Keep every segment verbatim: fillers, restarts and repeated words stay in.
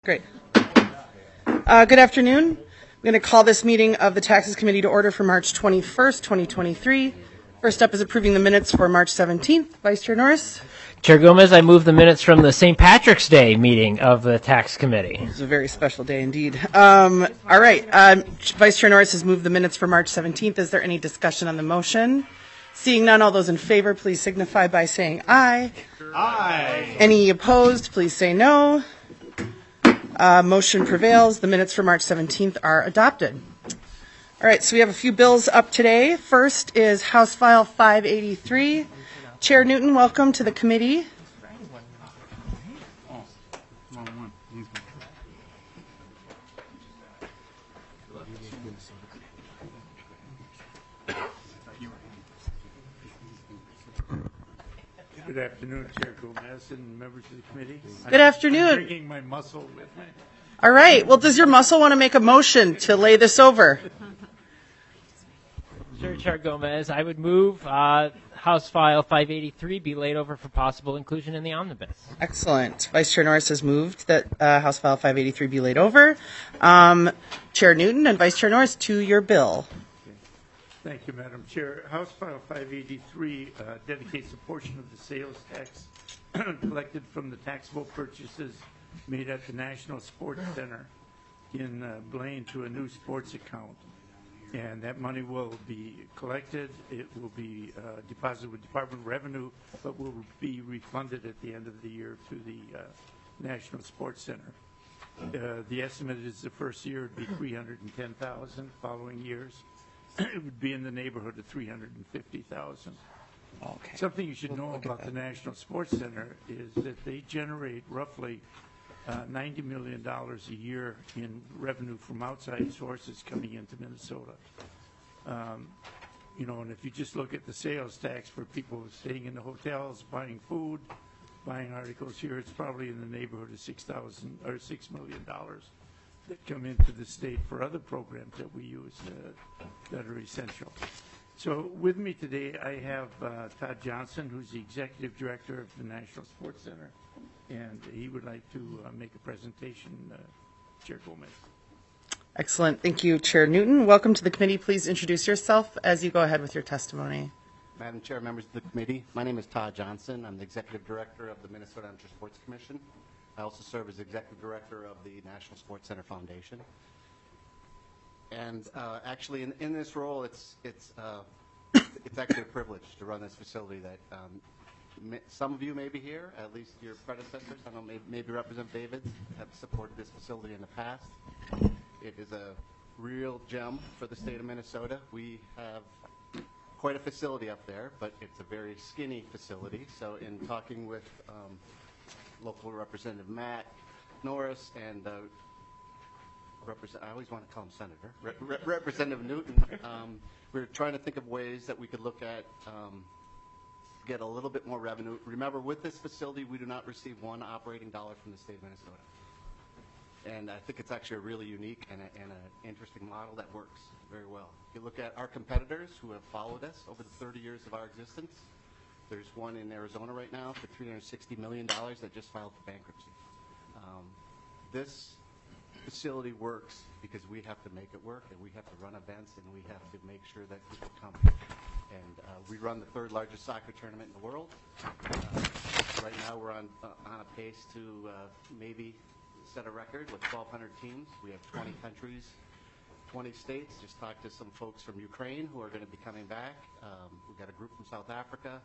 Great. Uh, good afternoon. I'm going to call this meeting of the Taxes Committee to order for March twenty-first, twenty twenty-three. First up is approving the minutes for March seventeenth. Vice Chair Norris. Chair Gomez, I move the minutes from the Saint Patrick's Day meeting of the Tax Committee. It's a very special day indeed. Um, all right. Um, Vice Chair Norris has moved the minutes for March seventeenth. Is there any discussion on the motion? Seeing none, all those in favor, please signify by saying aye. Aye. Any opposed, please say no. Uh, motion prevails. The minutes for March seventeenth are adopted. All right, so we have a few bills up today. First is House File five eighty-three. Chair Newton, welcome to the committee. Good afternoon, Chair Gomez and members of the committee. Good I'm, afternoon. I'm bringing my muscle with me. All right. Well, does your muscle want to make a motion to lay this over? Sure, Chair Gomez, I would move uh, House File five eighty-three be laid over for possible inclusion in the omnibus. Excellent. Vice Chair Norris has moved that uh, House File five eighty-three be laid over. Um, Chair Newton and Vice Chair Norris, to your bill. Thank you, Madam Chair. House File five eighty-three uh, dedicates a portion of the sales tax collected from the taxable purchases made at the National Sports Center in uh, Blaine to a new sports account. And that money will be collected. It will be uh, deposited with Department of Revenue, but will be refunded at the end of the year to the uh, National Sports Center. Uh, the estimate is the first year would be three hundred ten thousand dollars. Following years, it would be in the neighborhood of three hundred fifty thousand dollars. Okay. Something you should We'll know look at about that. the National Sports Center is that they generate roughly uh, ninety million dollars a year in revenue from outside sources coming into Minnesota. Um, you know, and if you just look at the sales tax for people staying in the hotels, buying food, buying articles here, it's probably in the neighborhood of six thousand or six million dollars that come into the state for other programs that we use uh, that are essential. So with me today, I have uh, Todd Johnson, who's the Executive Director of the National Sports Center, and he would like to uh, make a presentation, uh, Chair Gomez. Excellent. Thank you, Chair Newton. Welcome to the committee. Please introduce yourself as you go ahead with your testimony. Madam Chair, members of the committee, my name is Todd Johnson. I'm the Executive Director of the Minnesota Amateur Sports Commission. I also serve as Executive Director of the National Sports Center Foundation. And uh, actually, in, in this role, it's it's uh, it's actually a privilege to run this facility. That um, may, some of you may be here, at least your predecessors. I don't know, maybe, maybe Representative David have supported this facility in the past. It is a real gem for the state of Minnesota. We have quite a facility up there, but it's a very skinny facility. So, in talking with um, local Representative Matt Norris and uh, Represent, I always want to call him Senator, Re Re Representative Newton. Um, we're trying to think of ways that we could look at um, get a little bit more revenue. Remember, with this facility, we do not receive one operating dollar from the state of Minnesota. And I think it's actually a really unique and an interesting model that works very well. If you look at our competitors who have followed us over the thirty years of our existence, there's one in Arizona right now for three hundred sixty million dollars that just filed for bankruptcy. Um, this facility works because we have to make it work, and we have to run events, and we have to make sure that people come. And uh, we run the third largest soccer tournament in the world. Uh, right now we're on, uh, on a pace to uh, maybe set a record with twelve hundred teams. We have twenty countries, twenty states. Just talked to some folks from Ukraine who are going to be coming back. Um, we've got a group from South Africa,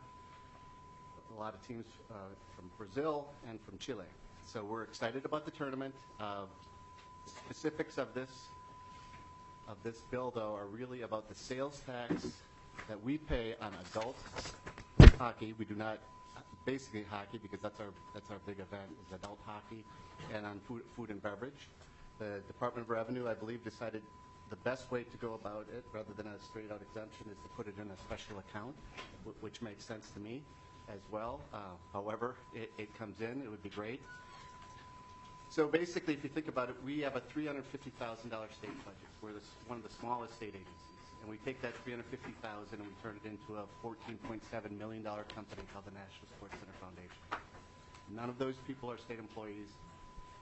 a lot of teams uh, from Brazil and from Chile. So we're excited about the tournament. Uh, the specifics of this of this bill, though, are really about the sales tax that we pay on adult hockey. We do not basically hockey because that's our that's our big event is adult hockey, and on food food and beverage. The Department of Revenue, I believe, decided the best way to go about it, rather than a straight out exemption, is to put it in a special account, which makes sense to me as well. Uh, however, it, it comes in, it would be great. So basically, if you think about it, we have a three hundred fifty thousand dollar state budget. We're this, one of the smallest state agencies. And we take that three hundred fifty thousand dollars and we turn it into a fourteen point seven million dollar company called the National Sports Center Foundation. None of those people are state employees.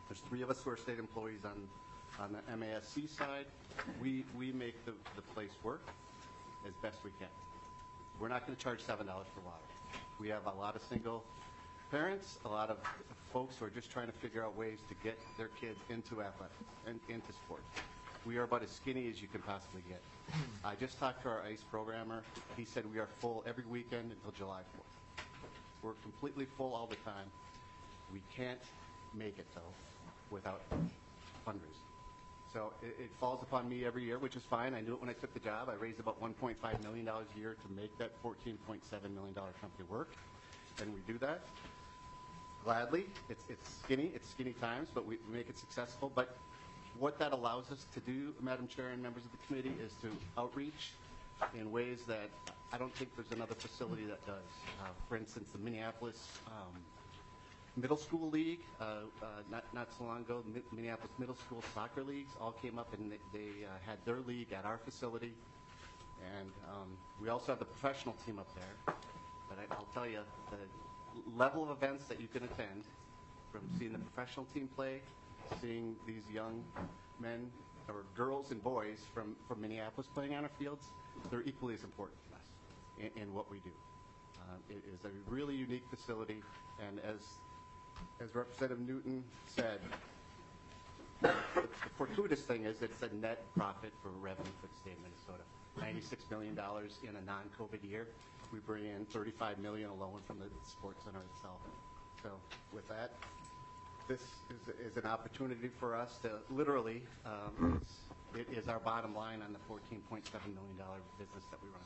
There's three of us who are state employees on, on the M A S C side. We, we make the, the place work as best we can. We're not going to charge seven dollars for water. We have a lot of single parents, a lot of folks who are just trying to figure out ways to get their kids into athletics and into sports. We are about as skinny as you can possibly get. I just talked to our ICE programmer. He said we are full every weekend until July fourth. We're completely full all the time. We can't make it, though, without fundraising. So it, it falls upon me every year, which is fine. I knew it when I took the job. I raised about one point five million dollars a year to make that fourteen point seven million dollars company work, and we do that gladly. It's, it's skinny. It's skinny times, but we, we make it successful. But what that allows us to do, Madam Chair and members of the committee, is to outreach in ways that I don't think there's another facility that does. Uh, for instance, the Minneapolis um, Middle School League, uh, uh, not, not so long ago, the Minneapolis Middle School Soccer Leagues all came up and they, they uh, had their league at our facility. And um, we also have the professional team up there. But I, I'll tell you, the level of events that you can attend, from seeing the professional team play, seeing these young men or girls and boys from, from Minneapolis playing on our fields, they're equally as important to us in, in what we do. Uh, it is a really unique facility, and as as Representative Newton said, the, the fortuitous thing is it's a net profit for revenue for the state of Minnesota. ninety-six million dollars in a non-COVID year. We bring in thirty-five million dollars alone from the sports center itself. So with that, this is, is an opportunity for us to literally, um, it's, it is our bottom line on the fourteen point seven million dollars business that we run.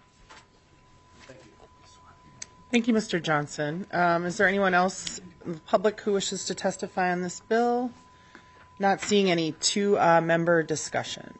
Thank you. Thank you, Mister Johnson. Um, is there anyone else in the public who wishes to testify on this bill? Not seeing any two-member discussion.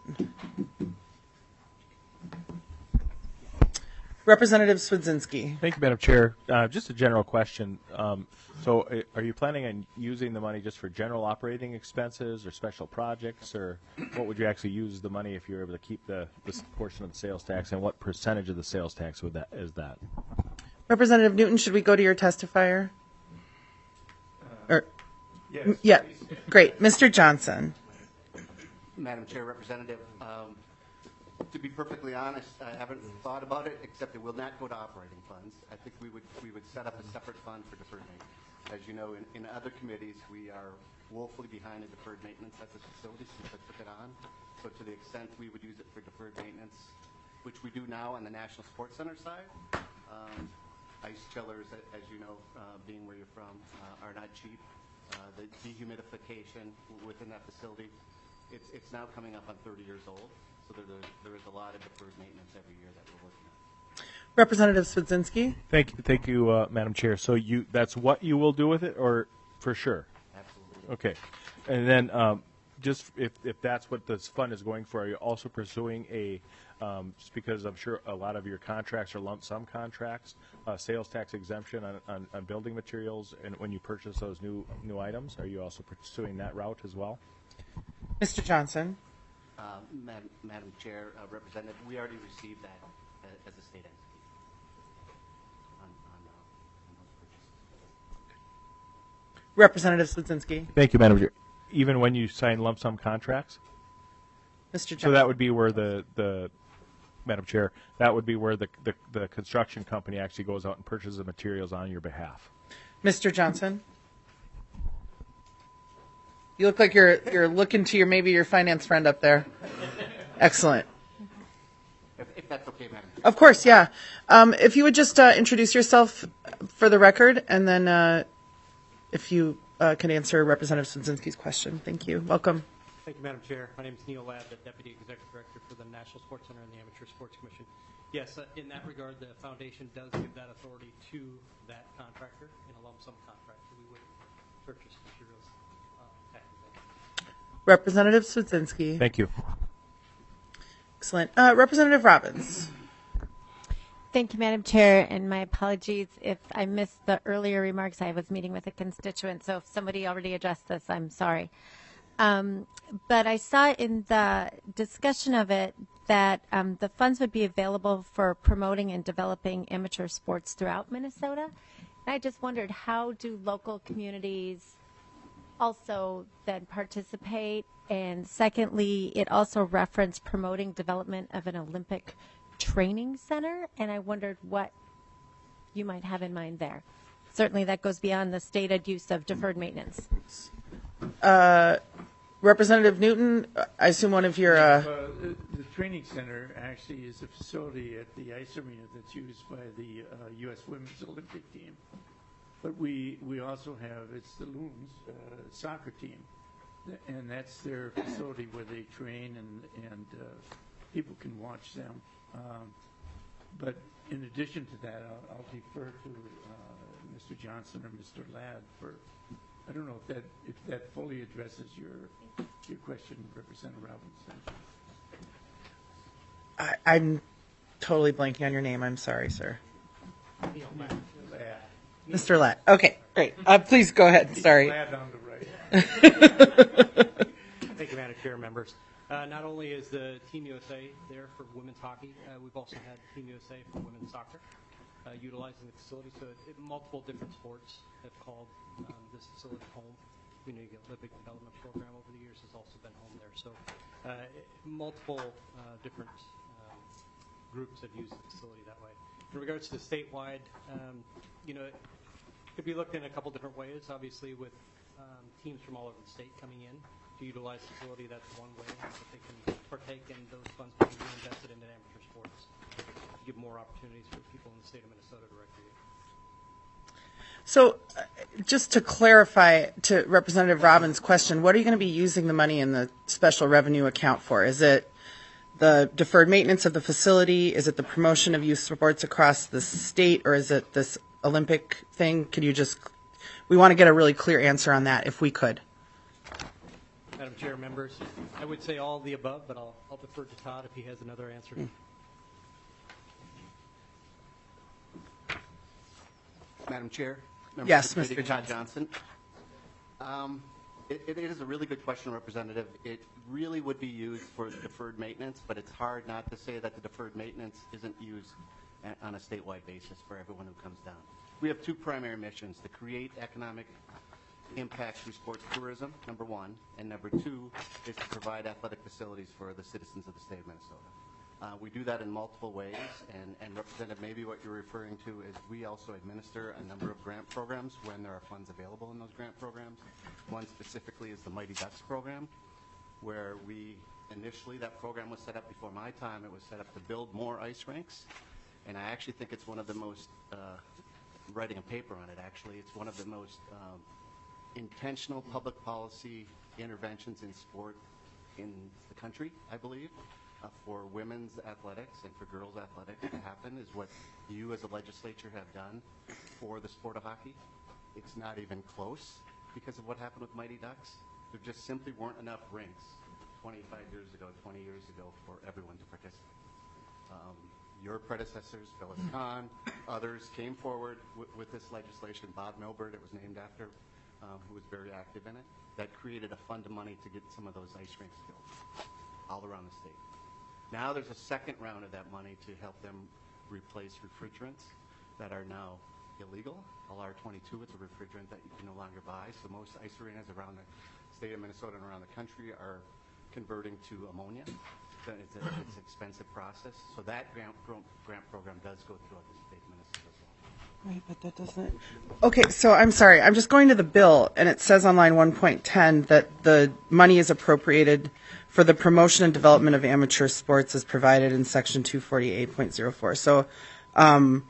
Representative Swedzinski. Thank you, Madam Chair. Uh, just a general question. Um, so uh, are you planning on using the money just for general operating expenses or special projects, or what would you actually use the money if you were able to keep the this portion of the sales tax, and what percentage of the sales tax would that is that? Representative Newton, should we go to your testifier? Uh, or, Yes. yeah, great. Mister Johnson. Madam Chair, Representative, um, to be perfectly honest, I haven't thought about it, except it will not go to operating funds. I think we would we would set up a separate fund for deferred maintenance. As you know, in, in other committees, we are woefully behind in deferred maintenance at this facility since I took it on. So to the extent we would use it for deferred maintenance, which we do now on the National Sports Center side, um, ice chillers, as you know, uh, being where you're from, uh, are not cheap. Uh, the dehumidification within that facility, it's, it's now coming up on thirty years old. So there, there is a lot of deferred maintenance every year that we're working on. Representative Swedzinski. Thank you, thank you, uh, Madam Chair. So you that's what you will do with it, or for sure? Absolutely. Okay, and then um, just if if that's what this fund is going for, are you also pursuing a um, just because I'm sure a lot of your contracts are lump sum contracts, uh, sales tax exemption on, on, on building materials, and when you purchase those new new items, are you also pursuing that route as well? Mister Johnson. Um, Madam, Madam Chair, uh, Representative, we already received that uh, as a state entity on, on, uh, on those purchases. Representative Swedzinski. Thank you, Madam Chair. Even when you sign lump sum contracts, Mister so Johnson. that would be where the the Madam Chair, that would be where the, the the construction company actually goes out and purchases the materials on your behalf. Mister Johnson. You look like you're you're looking to your maybe your finance friend up there. Excellent. If, if that's okay, Madam Chair. Of course, yeah. Um, if you would just uh, introduce yourself for the record, and then uh, if you uh, can answer Representative Swedzinski's question. Thank you. Welcome. Thank you, Madam Chair. My name is Neil Ladd, the Deputy Executive Director for the National Sports Center and the Amateur Sports Commission. Yes, uh, in that regard, the foundation does give that authority to that contractor in a lump sum contract. So we would purchase materials uh, tax exempt. Representative Swedzinski. Thank you. Excellent. Uh, Representative Robbins. Thank you, Madam Chair, and my apologies if I missed the earlier remarks. I was meeting with a constituent, so if somebody already addressed this, I'm sorry. Um, but I saw in the discussion of it that um, the funds would be available for promoting and developing amateur sports throughout Minnesota. And I just wondered, how do local communities also then participate? And secondly, it also referenced promoting development of an Olympic training center, and I wondered what you might have in mind there. Certainly that goes beyond the stated use of deferred maintenance. Representative Newton, I assume one of your, uh, Well, the, the training center actually is a facility at the ice arena that's used by the uh, U S Women's Olympic team. But we, we also have, it's the Loons uh, soccer team. And that's their facility where they train and, and uh, people can watch them. Um, but in addition to that, I'll, I'll defer to uh, Mister Johnson or Mister Ladd for, I don't know if that, if that fully addresses your, your question, Representative Robinson. I, I'm totally blanking on your name. I'm sorry, sir. Ladd. Mister Latt. Okay, great. Uh, please go ahead. Sorry. Ladd on the right. Thank you, Madam Chair, members. Uh, not only is the Team U S A there for women's hockey, uh, we've also had Team U S A for women's soccer, uh, utilizing the facility. So it, it, multiple different sports have called um, this facility home. Community Olympic Development Program over the years has also been home there. So uh, it, multiple uh, different um, groups have used the facility that way. In regards to the statewide, um, you know, it could be looked in a couple different ways. Obviously, with um, teams from all over the state coming in to utilize the facility, that's one way that they can partake in those funds being reinvested into amateur sports to give more opportunities for people in the state of Minnesota to recreate. So, uh, just to clarify to Representative Robbins' question, what are you going to be using the money in the special revenue account for? Is it the deferred maintenance of the facility? Is it the promotion of youth sports across the state? Or is it this Olympic thing? Could you just, we want to get a really clear answer on that if we could. Madam Chair, members, I would say all of the above, but I'll, I'll defer to Todd if he has another answer. Mm. Madam Chair? Members Yes, of the Mister committee, Todd Johnson. Johnson. Um, it, it is a really good question, Representative. It really would be used for deferred maintenance, but it's hard not to say that the deferred maintenance isn't used a, on a statewide basis for everyone who comes down. We have two primary missions: to create economic impact through sports tourism, number one, and number two is to provide athletic facilities for the citizens of the state of Minnesota. Uh, we do that in multiple ways, and, and Representative, maybe what you're referring to is we also administer a number of grant programs when there are funds available in those grant programs. One specifically is the Mighty Ducks program, where we initially, that program was set up before my time, it was set up to build more ice rinks, and I actually think it's one of the most, uh, writing a paper on it actually, it's one of the most um, intentional public policy interventions in sport in the country, I believe. Uh, for women's athletics and for girls' athletics to happen is what you as a legislature have done for the sport of hockey. It's not even close because of what happened with Mighty Ducks. There just simply weren't enough rinks twenty-five years ago, twenty years ago for everyone to participate. Um, your predecessors, Phyllis Kahn, others came forward w- with this legislation. Bob Milbert, it was named after, um, who was very active in it. That created a fund of money to get some of those ice rinks built all around the state. Now there's a second round of that money to help them replace refrigerants that are now illegal. L R twenty-two is a refrigerant that you can no longer buy. So most ice arenas around the state of Minnesota and around the country are converting to ammonia. So it's, a, it's an expensive process. So that grant, grant program does go throughout the state of Minnesota as well. Right, but that doesn't. Okay, so I'm sorry. I'm just going to the bill, and it says on line one point ten that the money is appropriated for the promotion and development of amateur sports as provided in section two forty-eight point oh four. So, um,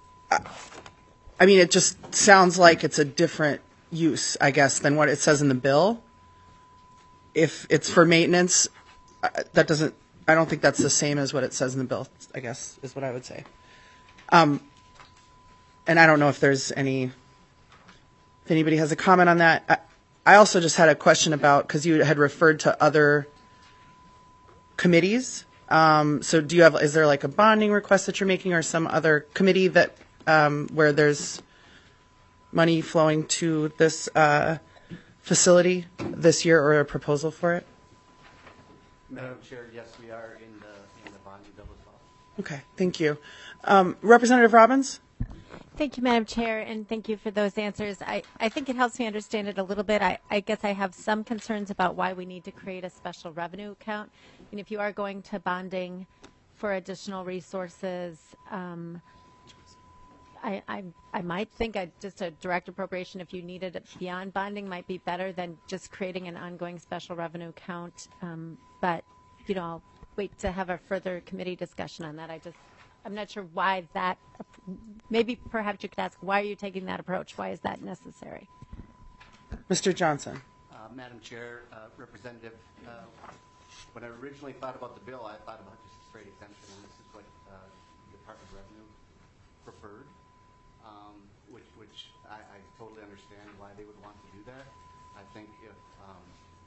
I mean, it just sounds like it's a different use, I guess, than what it says in the bill. If it's for maintenance, uh, that doesn't, I don't think that's the same as what it says in the bill, I guess, is what I would say. Um, and I don't know if there's any, if anybody has a comment on that. I, I also just had a question about, because you had referred to other committees. Um, so do you have, is there like a bonding request that you're making or some other committee that, um, where there's money flowing to this uh, facility this year or a proposal for it? Madam Chair, yes, we are in the, in the bonding bill as well. Okay, thank you. Um, Representative Robbins? Thank you, Madam Chair, and thank you for those answers. I, I think it helps me understand it a little bit. I, I guess I have some concerns about why we need to create a special revenue account. And if you are going to bonding for additional resources, um, I, I, I might think a, just a direct appropriation, if you needed it beyond bonding, might be better than just creating an ongoing special revenue account. Um, but, you know, I'll wait to have a further committee discussion on that. I just, I'm not sure why that, maybe perhaps you could ask, why are you taking that approach? Why is that necessary? Mister Johnson. Uh, Madam Chair, uh, Representative, uh, when I originally thought about the bill, I thought about just a straight exemption, and this is what uh, the Department of Revenue preferred, um, which, which I, I totally understand why they would want to do that. I think if um,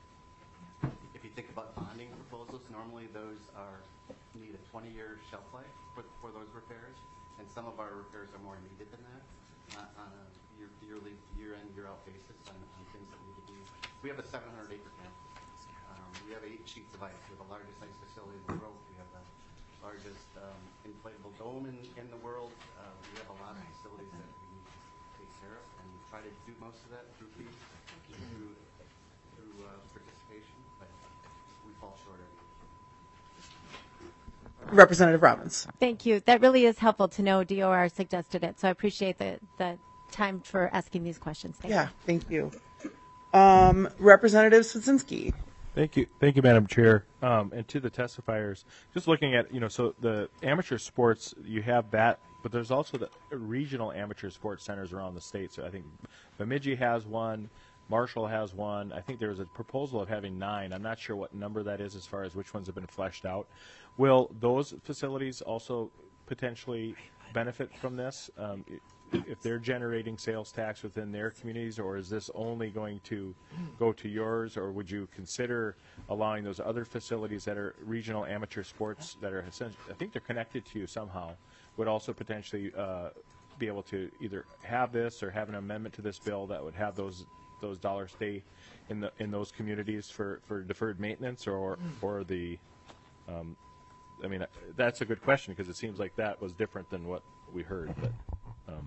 if you think about bonding proposals, normally those are need a twenty-year shelf life for, for those repairs, and some of our repairs are more needed than that uh, on a year, yearly, year-in, year-out basis on, on things that need to be. We have a seven hundred acre campus. Um, we have eight sheets of ice. We have the largest ice facility in the world. We have the largest um, inflatable dome in, in the world. Uh, we have a lot of facilities that we need to take care of and try to do most of that through fees, through, through uh, participation, but we fall short every year. Representative Robbins. Thank you. That really is helpful to know D O R suggested it, so I appreciate the, the time for asking these questions. Thank Yeah, you. thank you. Um, Representative Swedzinski. Thank you, thank you, Madam Chair, um, and to the testifiers. Just looking at, you know, so the amateur sports, you have that, but there's also the regional amateur sports centers around the state. So I think Bemidji has one, Marshall has one. I think there was a proposal of having nine. I'm not sure what number that is as far as which ones have been fleshed out. Will those facilities also potentially benefit from this? Um, if they're generating sales tax within their communities, or is this only going to go to yours, or would you consider allowing those other facilities that are regional amateur sports that are essentially, I think they're connected to you somehow, would also potentially uh, be able to either have this or have an amendment to this bill that would have those those dollars stay in the in those communities for, for deferred maintenance, or or the um, I mean, that's a good question, because it seems like that was different than what we heard. But um.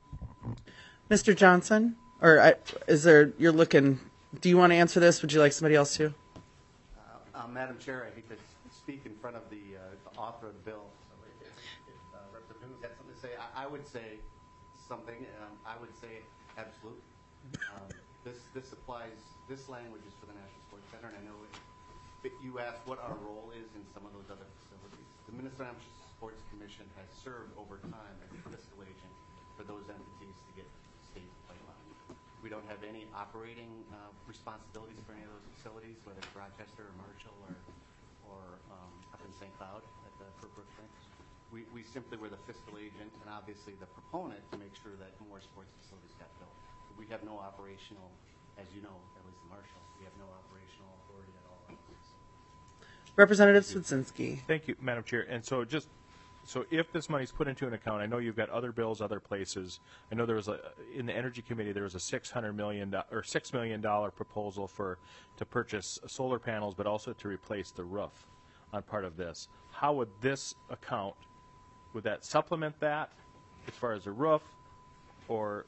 Mister Johnson, or I, is there, you're looking, do you want to answer this? Would you like somebody else to? Uh, uh, Madam Chair, I hate to speak in front of the, uh, the author of the bill. So if, if uh, Representative New's got something to say, I, I would say something. Um, I would say absolutely. Um, this this applies. This language is for the National Sports Center, and I know it, it, you asked what our role is in some of those other facilities. The Minnesota Amateur Sports Commission has served over time as a fiscal agent for those entities to get state play money. We don't have any operating uh, responsibilities for any of those facilities, whether it's Rochester or Marshall or, or um, up in Saint Cloud at the Pembroke thing. We, we simply were the fiscal agent and obviously the proponent to make sure that more sports facilities got built. We have no operational, as you know, at least in Marshall, we have no operational authority at all. Representative Swedzinski. Thank you, Madam Chair. And so just, so if this money's put into an account, I know you've got other bills, other places. I know there was a, in the Energy Committee, there was a six hundred million dollars or six million dollars proposal for, to purchase solar panels, but also to replace the roof on part of this. How would this account, would that supplement that as far as the roof, or,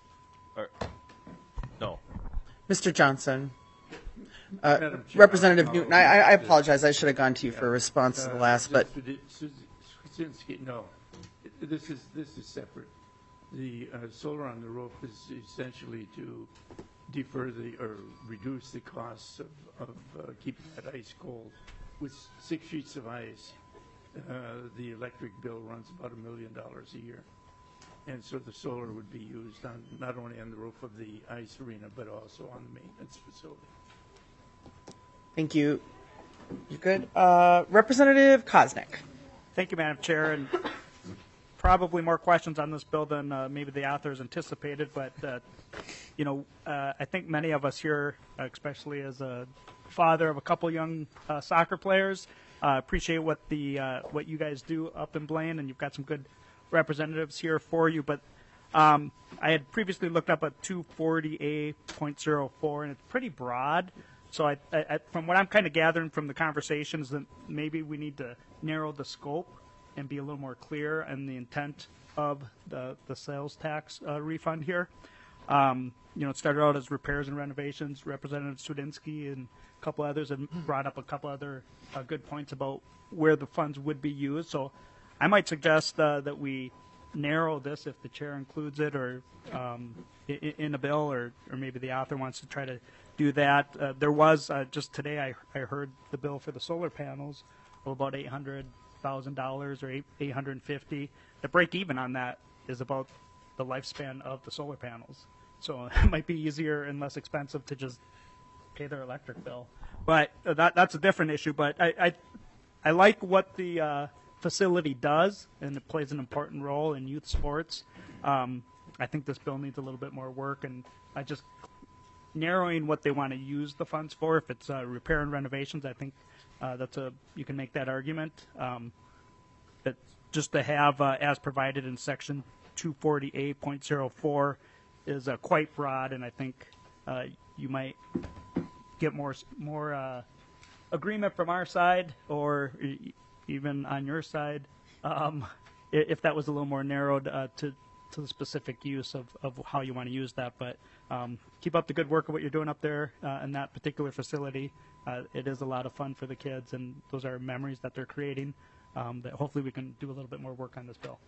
or no? Mister Johnson. Uh, Madam Chair, Representative I'll- Newton, I, I I apologize. I should have gone to you for a response to the Uh, last, but just for the- Kuczynski, no, this is, this is separate. The uh, solar on the roof is essentially to defer the, or reduce the costs of, of uh, keeping that ice cold. With six sheets of ice, uh, the electric bill runs about a million dollars a year. And so the solar would be used on, not only on the roof of the ice arena, but also on the maintenance facility. thank you. You're good. Uh, Representative Koznick. Thank you, Madam Chair, and probably more questions on this bill than uh, maybe the authors anticipated, but, uh, you know, uh, I think many of us here, especially as a father of a couple young uh, soccer players, uh, appreciate what the uh, what you guys do up in Blaine, and you've got some good representatives here for you, but um, I had previously looked up at two forty A point oh four, and it's pretty broad. So I, I, from what I'm kind of gathering from the conversations, that maybe we need to narrow the scope and be a little more clear on the intent of the, the sales tax uh, refund here. Um, you know, it started out as repairs and renovations. Representative Swidinsky and a couple others have brought up a couple other uh, good points about where the funds would be used. So I might suggest uh, that we narrow this if the chair includes it or um, in, in a bill, or, or maybe the author wants to try to do that. Uh, there was, uh, just today I, I heard the bill for the solar panels of about eight hundred thousand dollars or eight hundred fifty. The break even on that is about the lifespan of the solar panels. So it might be easier and less expensive to just pay their electric bill. But uh, that that's a different issue. But I I, I like what the uh, facility does, and it plays an important role in youth sports. Um, I think this bill needs a little bit more work, and I just narrowing what they want to use the funds for. If it's uh, repair and renovations, I think uh, that's a you can make that argument. Um, but just to have uh, as provided in section two forty-eight point oh four is uh, quite broad, and I think uh, you might get more more uh, agreement from our side, or e- even on your side, um, if that was a little more narrowed uh, to to the specific use of, of how you want to use that. But um, keep up the good work of what you're doing up there uh, in that particular facility. Uh, it is a lot of fun for the kids, and those are memories that they're creating. Um, that hopefully we can do a little bit more work on this bill.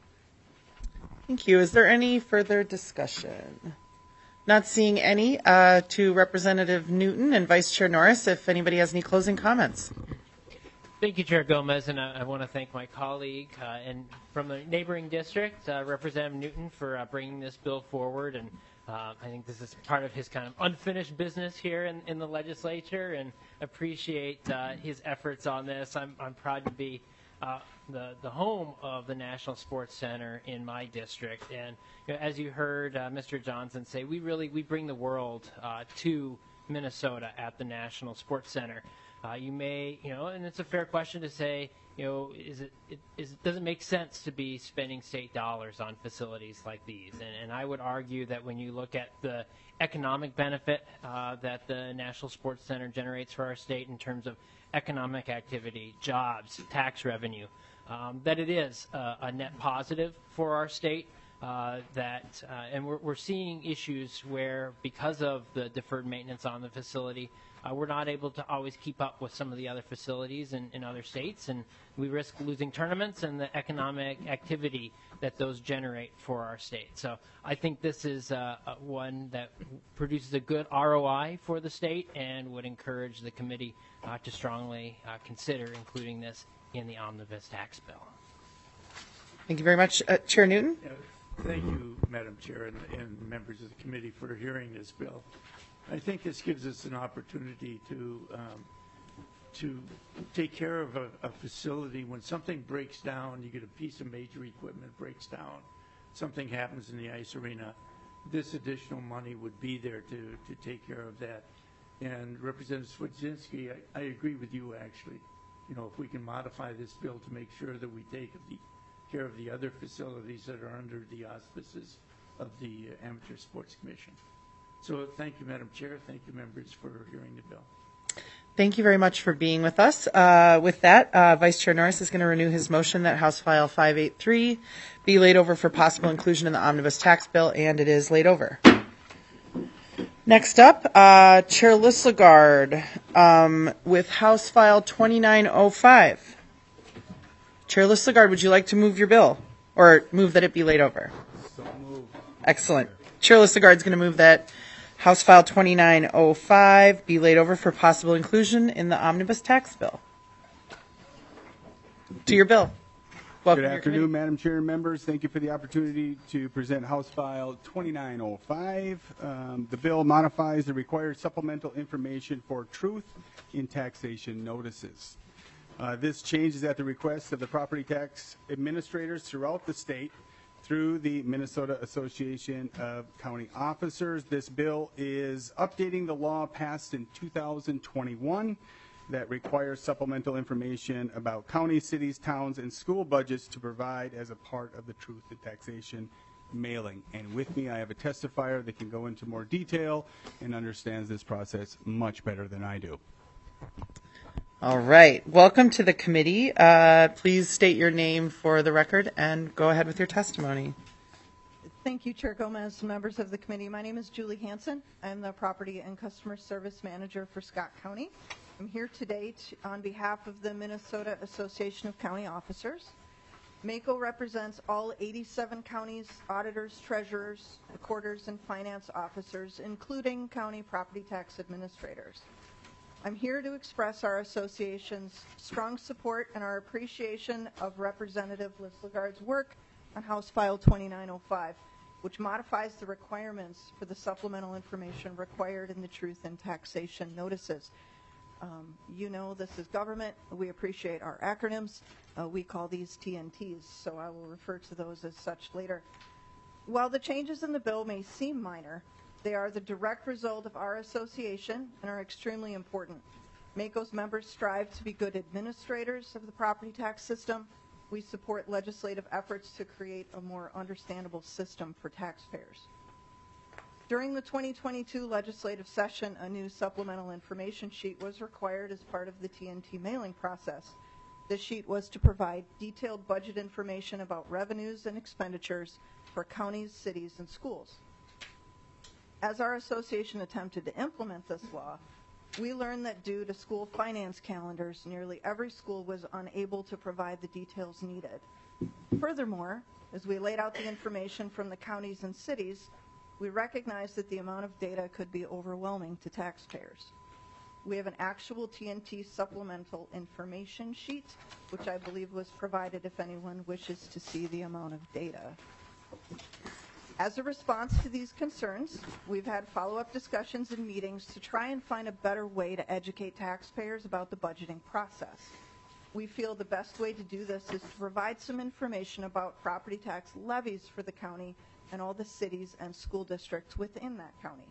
Thank you. Is there any further discussion? Not seeing any. Uh, to Representative Newton and Vice Chair Norris, if anybody has any closing comments. Thank you, Chair Gomez, and I, I want to thank my colleague uh, and from the neighboring district, uh, Representative Newton, for uh, bringing this bill forward. And uh, I think this is part of his kind of unfinished business here in, in the legislature, and appreciate uh, his efforts on this. I'm, I'm proud to be uh, the the home of the National Sports Center in my district. And you know, as you heard uh, Mister Johnson say, we really we bring the world uh, to Minnesota at the National Sports Center. Uh, you may, you know, and it's a fair question to say, you know, is it, it is does it make sense to be spending state dollars on facilities like these? And, and I would argue that when you look at the economic benefit uh, that the National Sports Center generates for our state in terms of economic activity, jobs, tax revenue, um, that it is uh, a net positive for our state. Uh, that uh, and we're, we're seeing issues where, because of the deferred maintenance on the facility, uh, we're not able to always keep up with some of the other facilities in, in other states, and we risk losing tournaments and the economic activity that those generate for our state. So I think this is uh, one that produces a good R O I for the state, and would encourage the committee uh, to strongly uh, consider including this in the omnibus tax bill. Thank you very much. Uh, Chair Newton? Yeah, thank you, Madam Chair, and, and members of the committee for hearing this bill. I think this gives us an opportunity to um, to take care of a, a facility. When something breaks down, you get a piece of major equipment breaks down, something happens in the ice arena, this additional money would be there to, to take care of that. And Representative Swedzinski, I, I agree with you, actually. You know, if we can modify this bill to make sure that we take the care of the other facilities that are under the auspices of the uh, Amateur Sports Commission. So thank you, Madam Chair. Thank you, members, for hearing the bill. Thank you very much for being with us. Uh, with that, uh, Vice Chair Norris is going to renew his motion that House File five eighty-three be laid over for possible inclusion in the omnibus tax bill, and it is laid over. Next up, uh, Chair Lissegard um, with House File twenty-nine oh five. Chair Lissegard, would you like to move your bill, or move that it be laid over? So move. Excellent. Chair Lissegard is going to move that House File twenty-nine oh five be laid over for possible inclusion in the omnibus tax bill. To your bill. Welcome. Good afternoon, Madam Chair and members. Thank you for the opportunity to present House File twenty-nine oh five. Um, the bill modifies the required supplemental information for truth in taxation notices. Uh, this change is at the request of the property tax administrators throughout the state through the Minnesota Association of County Officers. This bill is updating the law passed in two thousand twenty-one that requires supplemental information about counties, cities, towns, and school budgets to provide as a part of the truth in taxation mailing. And with me, I have a testifier that can go into more detail and understands this process much better than I do. All right. Welcome to the committee. Uh, please state your name for the record and go ahead with your testimony. Thank you, Chair Gomez, members of the committee. My name is Julie Hansen. I'm the Property and Customer Service Manager for Scott County. I'm here today to, on behalf of the Minnesota Association of County Officers. MACO represents all eighty-seven counties, auditors, treasurers, recorders, and finance officers, including county property tax administrators. I'm here to express our association's strong support and our appreciation of Representative Liz Lagarde's work on House File twenty-nine oh five, which modifies the requirements for the supplemental information required in the truth in taxation notices. Um, you know this is government. We appreciate our acronyms. Uh, we call these T N Ts, so I will refer to those as such later. While the changes in the bill may seem minor, they are the direct result of our association and are extremely important. MACO's members strive to be good administrators of the property tax system. We support legislative efforts to create a more understandable system for taxpayers. During the twenty twenty-two legislative session, a new supplemental information sheet was required as part of the T N T mailing process. This sheet was to provide detailed budget information about revenues and expenditures for counties, cities, and schools. As our association attempted to implement this law, we learned that due to school finance calendars, nearly every school was unable to provide the details needed. Furthermore, as we laid out the information from the counties and cities, we recognized that the amount of data could be overwhelming to taxpayers. We have an actual T N T supplemental information sheet, which I believe was provided if anyone wishes to see the amount of data. As a response to these concerns, we've had follow-up discussions and meetings to try and find a better way to educate taxpayers about the budgeting process. We feel the best way to do this is to provide some information about property tax levies for the county and all the cities and school districts within that county.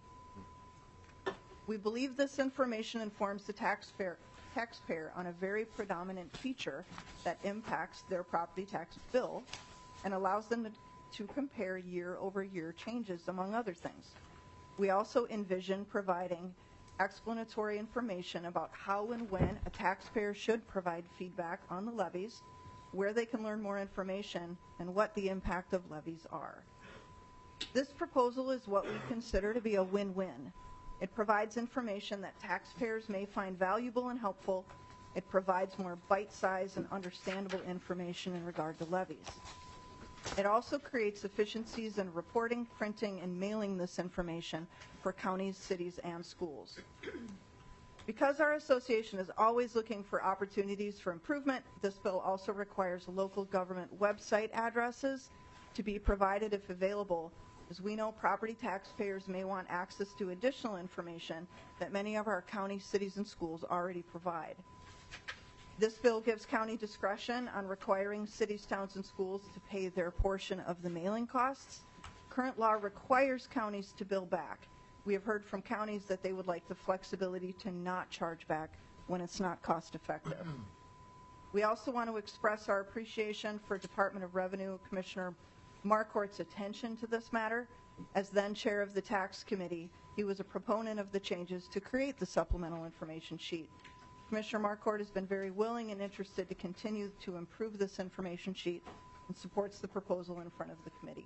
We believe this information informs the taxpayer, taxpayer on a very predominant feature that impacts their property tax bill and allows them to to compare year-over-year changes, among other things. We also envision providing explanatory information about how and when a taxpayer should provide feedback on the levies, where they can learn more information, and what the impact of levies are. This proposal is what we consider to be a win-win. It provides information that taxpayers may find valuable and helpful. It provides more bite-sized and understandable information in regard to levies. It also creates efficiencies in reporting, printing, and mailing this information for counties, cities, and schools. Because our association is always looking for opportunities for improvement, this bill also requires local government website addresses to be provided if available, as we know property taxpayers may want access to additional information that many of our counties, cities, and schools already provide. This bill gives county discretion on requiring cities, towns, and schools to pay their portion of the mailing costs. Current law requires counties to bill back. We have heard from counties that they would like the flexibility to not charge back when it's not cost effective. We also want to express our appreciation for Department of Revenue Commissioner Marquardt's attention to this matter. As then chair of the tax committee, he was a proponent of the changes to create the supplemental information sheet. Commissioner Marquardt has been very willing and interested to continue to improve this information sheet and supports the proposal in front of the committee.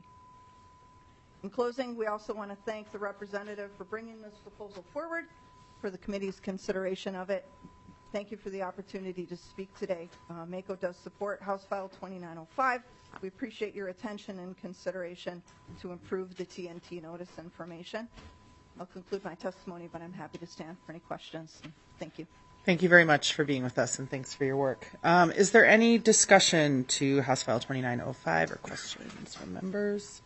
In closing, we also want to thank the representative for bringing this proposal forward, for the committee's consideration of it. Thank you for the opportunity to speak today. Uh, MACO does support House File twenty-nine oh five. We appreciate your attention and consideration to improve the T N T notice information. I'll conclude my testimony, but I'm happy to stand for any questions. Thank you. Thank you very much for being with us, and thanks for your work. Um, is there any discussion to House File twenty-nine oh five or questions from members?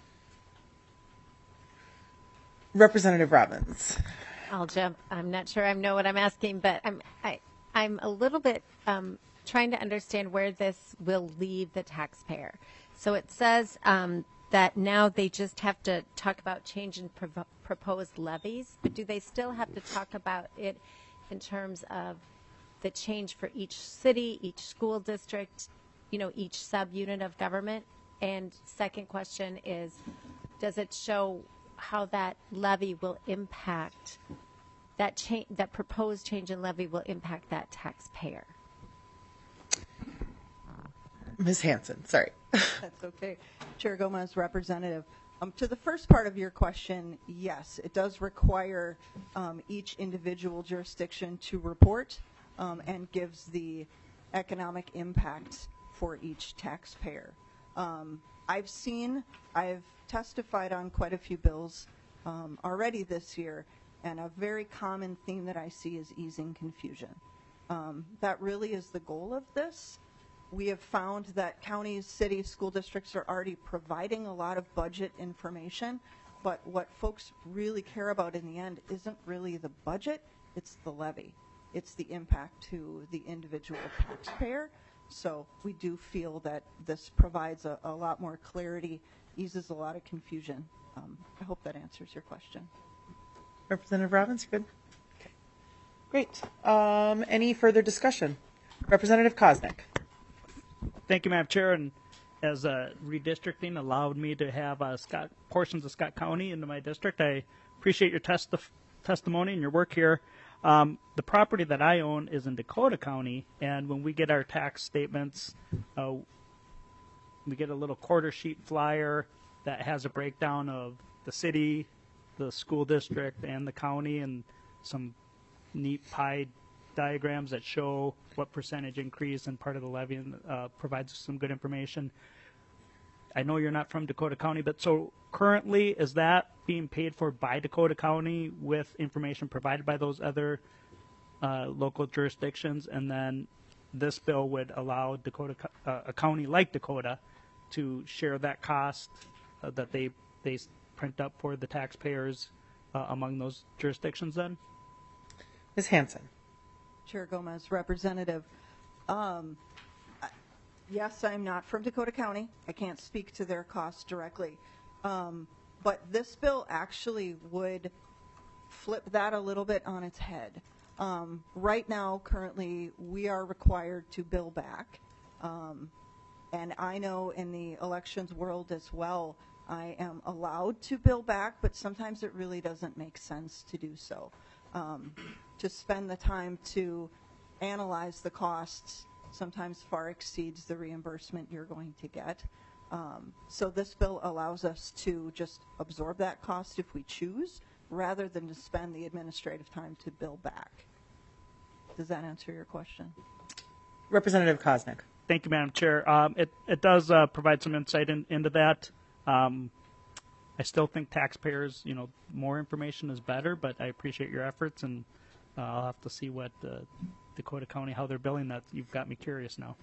Representative Robbins. I'll jump. I'm not sure I know what I'm asking, but I'm I, I'm a little bit um, trying to understand where this will leave the taxpayer. So it says um, that now they just have to talk about change in pro- proposed levies, but do they still have to talk about it in terms of the change for each city, each school district, you know, each subunit of government? And second question is, does it show how that levy will impact that cha- that proposed change in levy will impact that taxpayer. Miz Hanson, sorry. That's okay. Chair Gomez, Representative. Um, to the first part of your question, yes, it does require um, each individual jurisdiction to report um, and gives the economic impact for each taxpayer. Um, I've seen, I've testified on quite a few bills um, already this year, and a very common theme that I see is easing confusion. Um, that really is the goal of this. We have found that counties, cities, school districts are already providing a lot of budget information, but what folks really care about in the end isn't really the budget, it's the levy. It's the impact to the individual taxpayer. So we do feel that this provides a, a lot more clarity, eases a lot of confusion. Um, I hope that answers your question. Representative Robbins, you good? Okay. Great. Um, any further discussion? Representative Koznick. Thank you, Madam Chair. And as uh, redistricting allowed me to have uh, Scott, portions of Scott County into my district, I appreciate your testi- testimony and your work here. Um, the property that I own is in Dakota County, and when we get our tax statements, uh, we get a little quarter sheet flyer that has a breakdown of the city, the school district, and the county, and some neat pie diagrams that show what percentage increase and part of the levy, and uh, provides some good information. I know you're not from Dakota County, but so currently is that being paid for by Dakota County with information provided by those other uh, local jurisdictions, and then this bill would allow Dakota, uh, a county like Dakota, to share that cost uh, that they they print up for the taxpayers uh, among those jurisdictions then? Miz Hanson. Chair Gomez, Representative. Um, I- yes, I'm not from Dakota County. I can't speak to their costs directly. Um, but this bill actually would flip that a little bit on its head. Um, right now, currently, we are required to bill back. Um, and I know in the elections world as well, I am allowed to bill back, but sometimes it really doesn't make sense to do so. Um, to spend the time to analyze the costs sometimes far exceeds the reimbursement you're going to get. Um, so this bill allows us to just absorb that cost if we choose, rather than to spend the administrative time to bill back. Does that answer your question? Representative Koznick. Thank you, Madam Chair. Um, it, it does uh, provide some insight in, into that. Um, I still think taxpayers, you know, more information is better, but I appreciate your efforts, and uh, I'll have to see what uh, Dakota County, how they're billing that. You've got me curious now.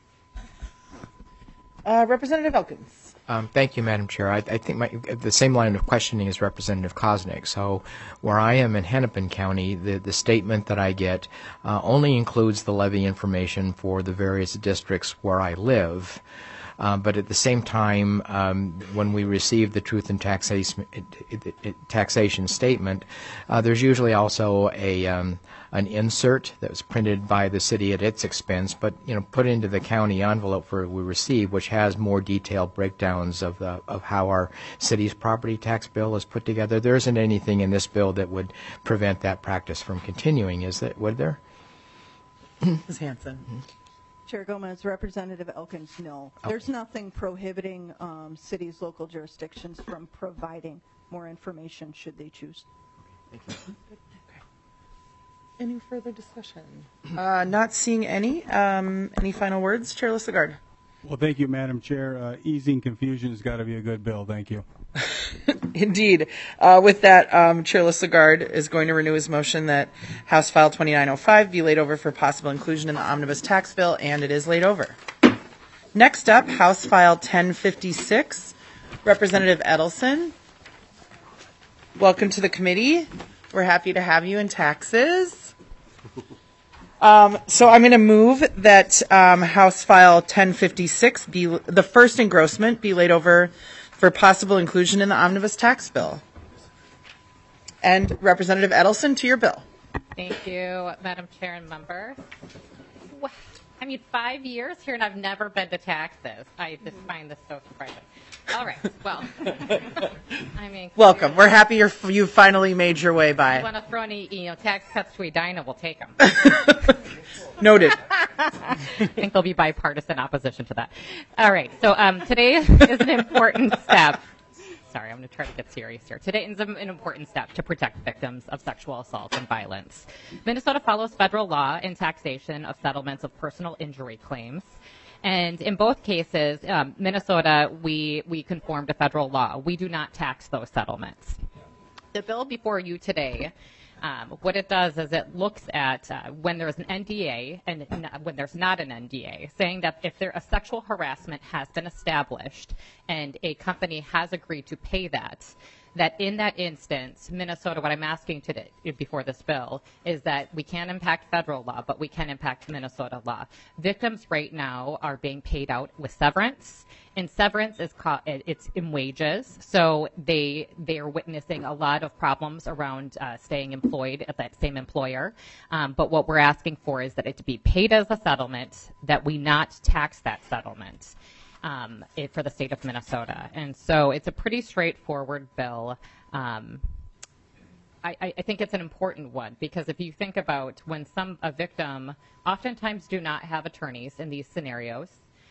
Uh, Representative Elkins. Um, thank you, Madam Chair. I, I think my, the same line of questioning as Representative Koznick. So where I am in Hennepin County, the, the statement that I get uh, only includes the levy information for the various districts where I live. Uh, but at the same time, um, when we receive the truth in taxation, taxation statement, uh, there's usually also a um, an insert that was printed by the city at its expense, but you know put into the county envelope for we receive, which has more detailed breakdowns of the, of how our city's property tax bill is put together. There isn't anything in this bill that would prevent that practice from continuing, is that? Would there? Miz Hanson. Mm-hmm. Chair Gomez, Representative Elkins, no. There's nothing prohibiting um, cities, local jurisdictions from providing more information should they choose. Any further discussion? Uh, not seeing any. Um, any final words, Chair Lassegard? Well, thank you, Madam Chair. Uh, easing confusion has got to be a good bill. Thank you. Indeed. Uh, with that, um, Chair Lassegard is going to renew his motion that House File twenty-nine oh five be laid over for possible inclusion in the omnibus tax bill, and it is laid over. Next up, House File ten fifty-six, Representative Edelson. Welcome to the committee. We're happy to have you in taxes. Um, so I'm going to move that um, House File ten fifty-six, be the first engrossment, be laid over for possible inclusion in the omnibus tax bill. And Representative Edelson, to your bill. Thank you, Madam Chair and members. I mean, five years here, and I've never been to taxes. I just find this so surprising. All right, well, I mean, Welcome. We're happy you're, you finally made your way if you by. want to throw any, you know, tax cuts to Edina, we'll take them. Noted. I think there'll be bipartisan opposition to that. All right, so um, today is an important step. Sorry, I'm going to try to get serious here. Today is an important step to protect victims of sexual assault and violence. Minnesota follows federal law in taxation of settlements of personal injury claims. And in both cases, um, Minnesota, we, we conform to federal law. We do not tax those settlements. The bill before you today, um, what it does is it looks at uh, when there's an N D A and n- when there's not an N D A, saying that if there a sexual harassment has been established and a company has agreed to pay that, that in that instance, Minnesota, what I'm asking today before this bill is that we can't impact federal law, but we can impact Minnesota law. Victims right now are being paid out with severance, and severance is co- it's in wages, so they they are witnessing a lot of problems around uh, staying employed at that same employer. Um, but what we're asking for is that it to be paid as a settlement, that we not tax that settlement. Um, it, for the state of Minnesota. And so it's a pretty straightforward bill. Um, I, I think it's an important one because if you think about when some a victim oftentimes do not have attorneys in these scenarios,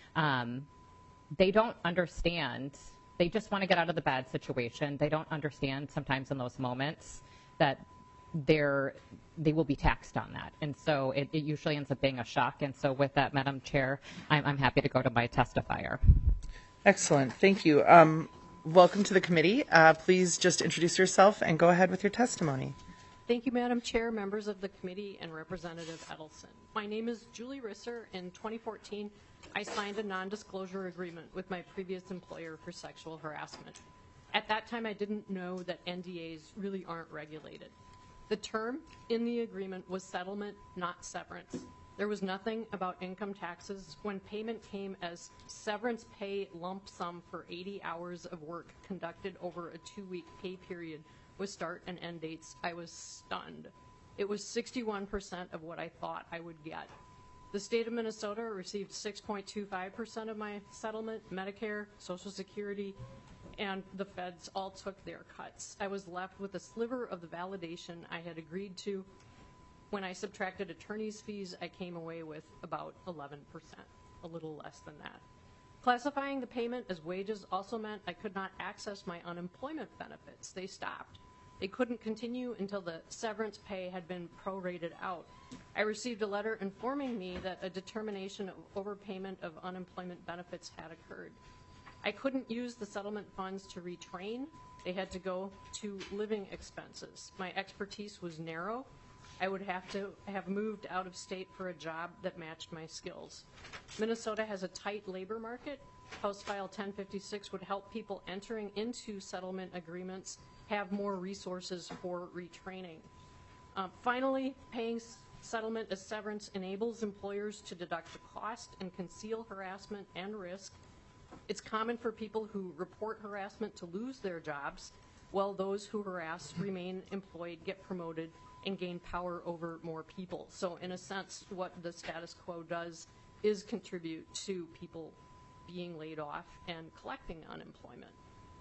um, they don't understand. They just want to get out of the bad situation. They don't understand sometimes in those moments that they're they will be taxed on that, and so it, it usually ends up being a shock. And so with that, Madam Chair, I'm, I'm happy to go to my testifier. Excellent. Thank you. Um, welcome to the committee. Uh, please just introduce yourself and go ahead with your testimony. Thank you, Madam Chair, members of the committee, and Representative Edelson. My name is Julie Risser. In twenty fourteen, I signed a non-disclosure agreement with my previous employer for sexual harassment. At that time, I didn't know that N D As really aren't regulated. The term in the agreement was settlement, not severance. There was nothing about income taxes. When payment came as severance pay lump sum for eighty hours of work conducted over a two-week pay period with start and end dates, I was stunned. It was sixty-one percent of what I thought I would get. The state of Minnesota received six point two five percent of my settlement, Medicare, Social Security, and the feds all took their cuts. I was left with a sliver of the validation I had agreed to. When I subtracted attorney's fees, I came away with about eleven percent, a little less than that. Classifying the payment as wages also meant I could not access my unemployment benefits. They stopped. They couldn't continue until the severance pay had been prorated out. I received a letter informing me that a determination of overpayment of unemployment benefits had occurred. I couldn't use the settlement funds to retrain. They had to go to living expenses. My expertise was narrow. I would have to have moved out of state for a job that matched my skills. Minnesota has a tight labor market. House File ten fifty-six would help people entering into settlement agreements have more resources for retraining. Uh, finally, paying s- settlement as severance enables employers to deduct the cost and conceal harassment and risk. It's common for people who report harassment to lose their jobs, while those who harass remain employed, get promoted, and gain power over more people. So in a sense, what the status quo does is contribute to people being laid off and collecting unemployment.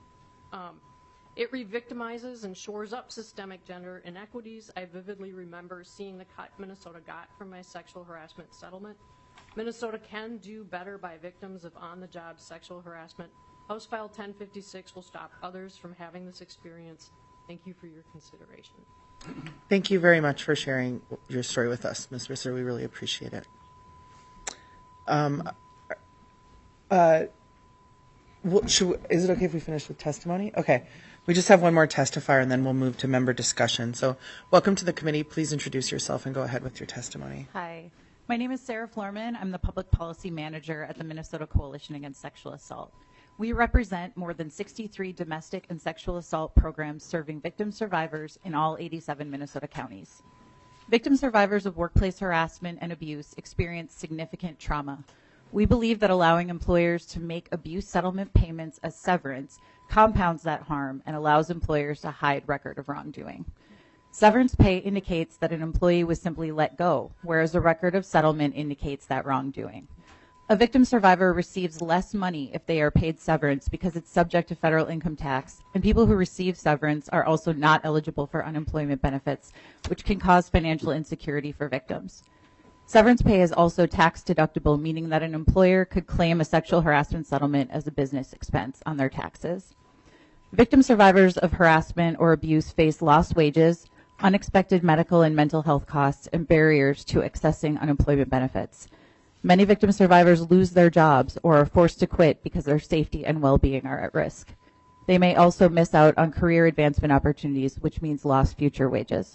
Um, it re-victimizes and shores up systemic gender inequities. I vividly remember seeing the cut Minnesota got from my sexual harassment settlement. Minnesota can do better by victims of on-the-job sexual harassment. House File ten fifty-six will stop others from having this experience. Thank you for your consideration. Thank you very much for sharing your story with us, Miz Risser. We really appreciate it. Um, uh, well, should we, is it okay if we finish with testimony? Okay. We just have one more testifier, and then we'll move to member discussion. So welcome to the committee. Please introduce yourself and go ahead with your testimony. Hi. My name is Sarah Florman. I'm the Public Policy Manager at the Minnesota Coalition Against Sexual Assault. We represent more than sixty-three domestic and sexual assault programs serving victim survivors in all eighty-seven Minnesota counties. Victim survivors of workplace harassment and abuse experience significant trauma. We believe that allowing employers to make abuse settlement payments as severance compounds that harm and allows employers to hide record of wrongdoing. Severance pay indicates that an employee was simply let go, whereas a record of settlement indicates that wrongdoing. A victim survivor receives less money if they are paid severance because it's subject to federal income tax, and people who receive severance are also not eligible for unemployment benefits, which can cause financial insecurity for victims. Severance pay is also tax deductible, meaning that an employer could claim a sexual harassment settlement as a business expense on their taxes. Victim survivors of harassment or abuse face lost wages, unexpected medical and mental health costs, and barriers to accessing unemployment benefits. Many victim survivors lose their jobs or are forced to quit because their safety and well-being are at risk. They may also miss out on career advancement opportunities, which means lost future wages.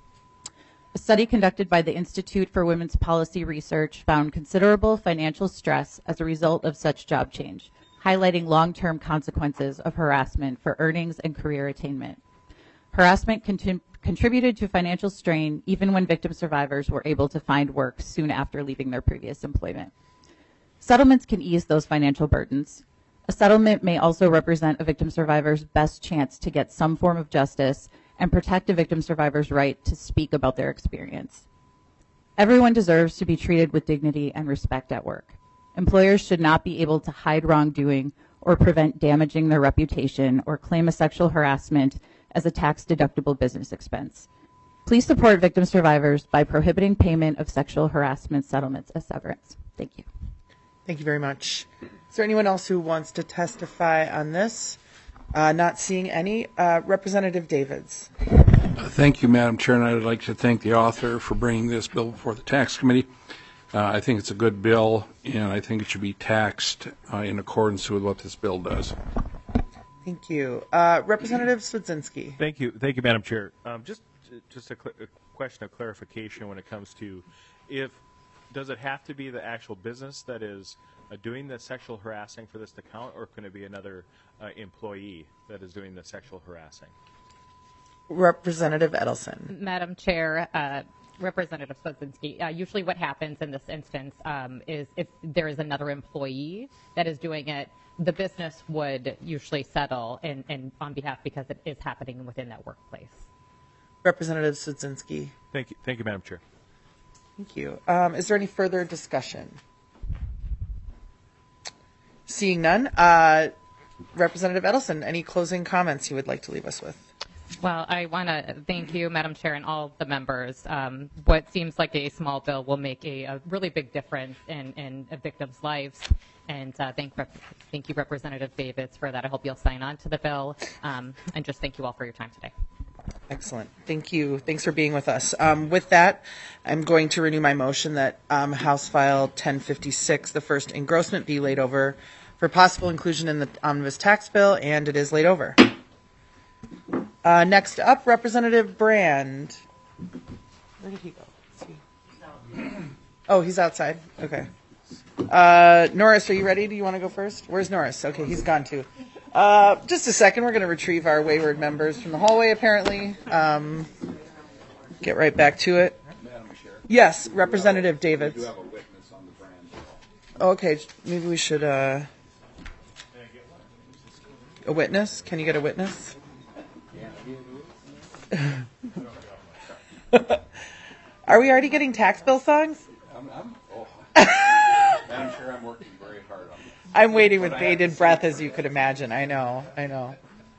A study conducted by the Institute for Women's Policy Research found considerable financial stress as a result of such job change, highlighting long-term consequences of harassment for earnings and career attainment. Harassment conti- contributed to financial strain even when victim survivors were able to find work soon after leaving their previous employment. Settlements can ease those financial burdens. A settlement may also represent a victim survivor's best chance to get some form of justice and protect a victim survivor's right to speak about their experience. Everyone deserves to be treated with dignity and respect at work. Employers should not be able to hide wrongdoing or prevent damaging their reputation or claim a sexual harassment as a tax-deductible business expense. Please support victim survivors by prohibiting payment of sexual harassment settlements as severance. Thank you. Thank you very much. Is there anyone else who wants to testify on this? Uh, not seeing any. Uh, Representative Davids. Thank you, Madam Chair, and I'd like to thank the author for bringing this bill before the Tax Committee. Uh, I think it's a good bill, and I think it should be taxed uh, in accordance with what this bill does. Thank you. Uh, Representative Swedzinski. Thank you. Thank you, Madam Chair. Um, just just a, cl- a question of clarification when it comes to if, does it have to be the actual business that is uh, doing the sexual harassing for this to count, or can it be another uh, employee that is doing the sexual harassing? Representative Edelson. Madam Chair, uh, Representative Swedzinski, uh, usually what happens in this instance um, is if there is another employee that is doing it, the business would usually settle in, in on behalf because it is happening within that workplace. Representative Swedzinski. Thank you. Thank you, Madam Chair. Thank you. Um, is there any further discussion? Seeing none, uh, Representative Edelson, any closing comments you would like to leave us with? Well, I want to thank you, Madam Chair, and all the members. Um, what seems like a small bill will make a, a really big difference in, in a victim's lives. And uh, thank, Rep- thank you, Representative Davids, for that. I hope you'll sign on to the bill. Um, and just thank you all for your time today. Excellent. Thank you. Thanks for being with us. Um, with that, I'm going to renew my motion that um, House File ten fifty-six, the first engrossment, be laid over for possible inclusion in the omnibus tax bill, and it is laid over. Uh, next up, Representative Brand. Where did he go? Is he... Oh, he's outside. Okay. Uh, Norris, are you ready? Do you want to go first? Where's Norris? Okay, he's gone too. Uh, just a second. We're going to retrieve our wayward members from the hallway, apparently. Um, get right back to it. Yes, Representative Davids. We do have a witness on the Brand bill. Okay, maybe we should... Uh, a witness? Can you get a witness? Are we already getting tax bill songs? I'm, I'm, oh. I'm sure I'm working very hard on it. I'm waiting with bated breath, as you could imagine. I know, I know.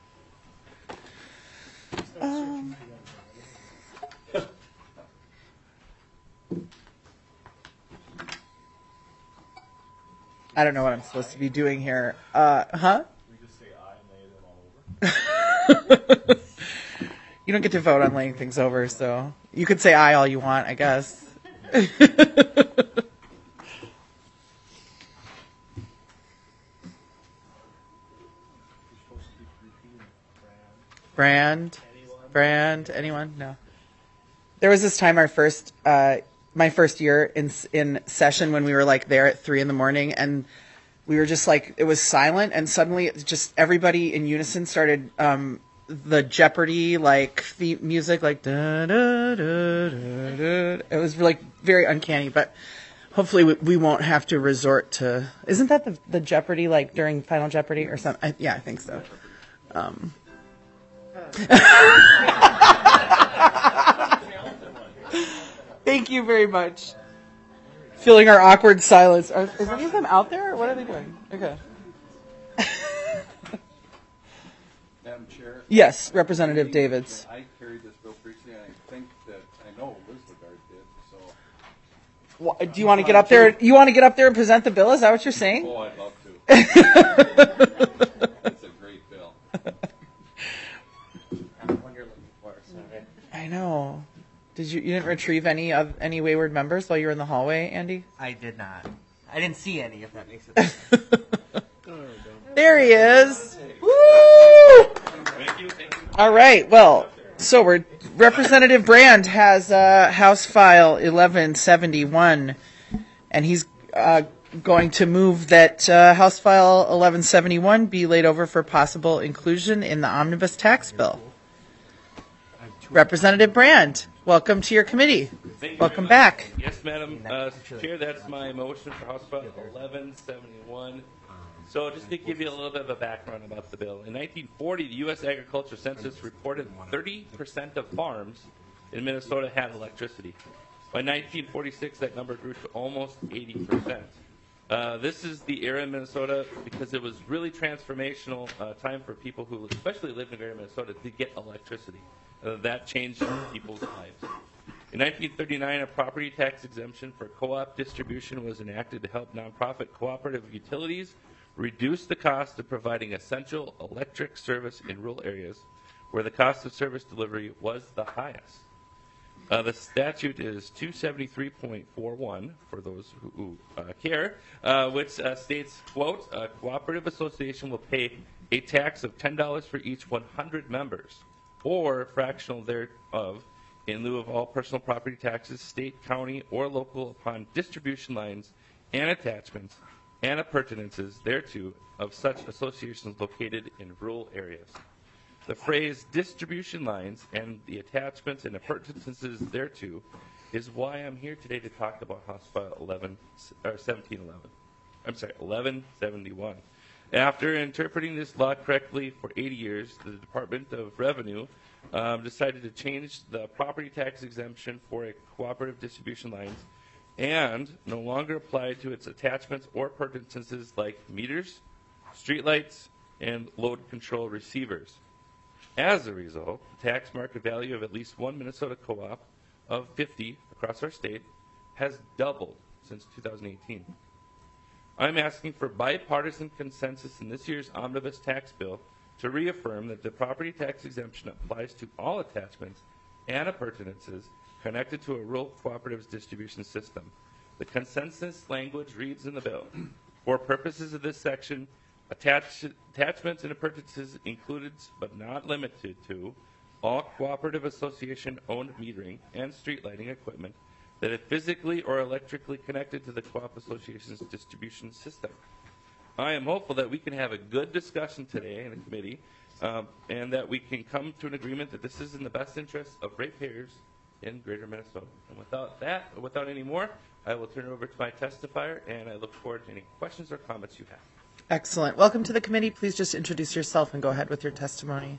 Um, I don't know what I'm supposed to be doing here. Uh, huh? We just say aye and lay them all over. You don't get to vote on laying things over, so you could say aye all you want, I guess. Brand? Brand? Anyone? No. There was this time our first, uh, my first year in in session when we were like there at three in the morning, and we were just like, it was silent, and suddenly it just everybody in unison started um, the Jeopardy like the music, like da, da, da, da, da. It was like very uncanny, but hopefully we, we won't have to resort to. Isn't that the the Jeopardy like during Final Jeopardy or something? I, yeah, I think so. Um. Thank you very much. Feeling our awkward silence. Are, is any of them out there? Or what are they doing? Okay. Madam Chair? Yes, Representative Davids. I carried this bill previously, and I think that, I know Liz Lagarde did, so. Well, do you want to get up there? You want to get up there and present the bill? Is that what you're saying? Oh, I'd love to. It's a great bill. I know. Did you? You didn't retrieve any of any wayward members while you were in the hallway, Andy? I did not. I didn't see any. If that makes it. There he is. Woo! Thank you. Thank you. All right. Well, so we're Representative Brand has uh, House File eleven seventy-one, and he's uh, going to move that uh, House File eleven seventy-one be laid over for possible inclusion in the omnibus tax bill. Representative Brand, welcome to your committee. Thank you welcome very much. back. Yes, Madam uh, Chair, that's my motion for House File eleven seventy-one. So just to give you a little bit of a background about the bill. In nineteen forty, the U S Agriculture Census reported thirty percent of farms in Minnesota had electricity. By nineteen forty-six, that number grew to almost eighty percent. Uh, this is the era in Minnesota because it was really transformational uh, time for people who especially lived in greater Minnesota to get electricity. Uh, that changed people's lives. In nineteen thirty-nine, a property tax exemption for co-op distribution was enacted to help nonprofit cooperative utilities reduce the cost of providing essential electric service in rural areas where the cost of service delivery was the highest. Uh, the statute is two seventy-three point four one, for those who, who uh, care, uh, which uh, states, quote, a cooperative association will pay a tax of ten dollars for each one hundred members, or fractional thereof, in lieu of all personal property taxes, state, county, or local, upon distribution lines and attachments and appurtenances thereto of such associations located in rural areas. The phrase distribution lines and the attachments and appurtenances thereto is why I'm here today to talk about House File eleven, or seventeen eleven. I'm sorry, eleven seventy-one. After interpreting this law correctly for eighty years, the Department of Revenue um, decided to change the property tax exemption for a cooperative distribution lines and no longer apply to its attachments or appurtenances like meters, streetlights, and load control receivers. As a result, the tax market value of at least one Minnesota co-op of fifty across our state has doubled since two thousand eighteen. I'm asking for bipartisan consensus in this year's omnibus tax bill to reaffirm that the property tax exemption applies to all attachments and appurtenances connected to a rural cooperatives distribution system. The consensus language reads in the bill, for purposes of this section, attach, attachments and appurtenances included but not limited to all cooperative association owned metering and street lighting equipment that is physically or electrically connected to the co-op association's distribution system. I am hopeful that we can have a good discussion today in the committee um, and that we can come to an agreement that this is in the best interest of ratepayers in greater Minnesota. And without that, without any more, I will turn it over to my testifier, and I look forward to any questions or comments you have. Excellent. Welcome to the committee. Please just introduce yourself and go ahead with your testimony.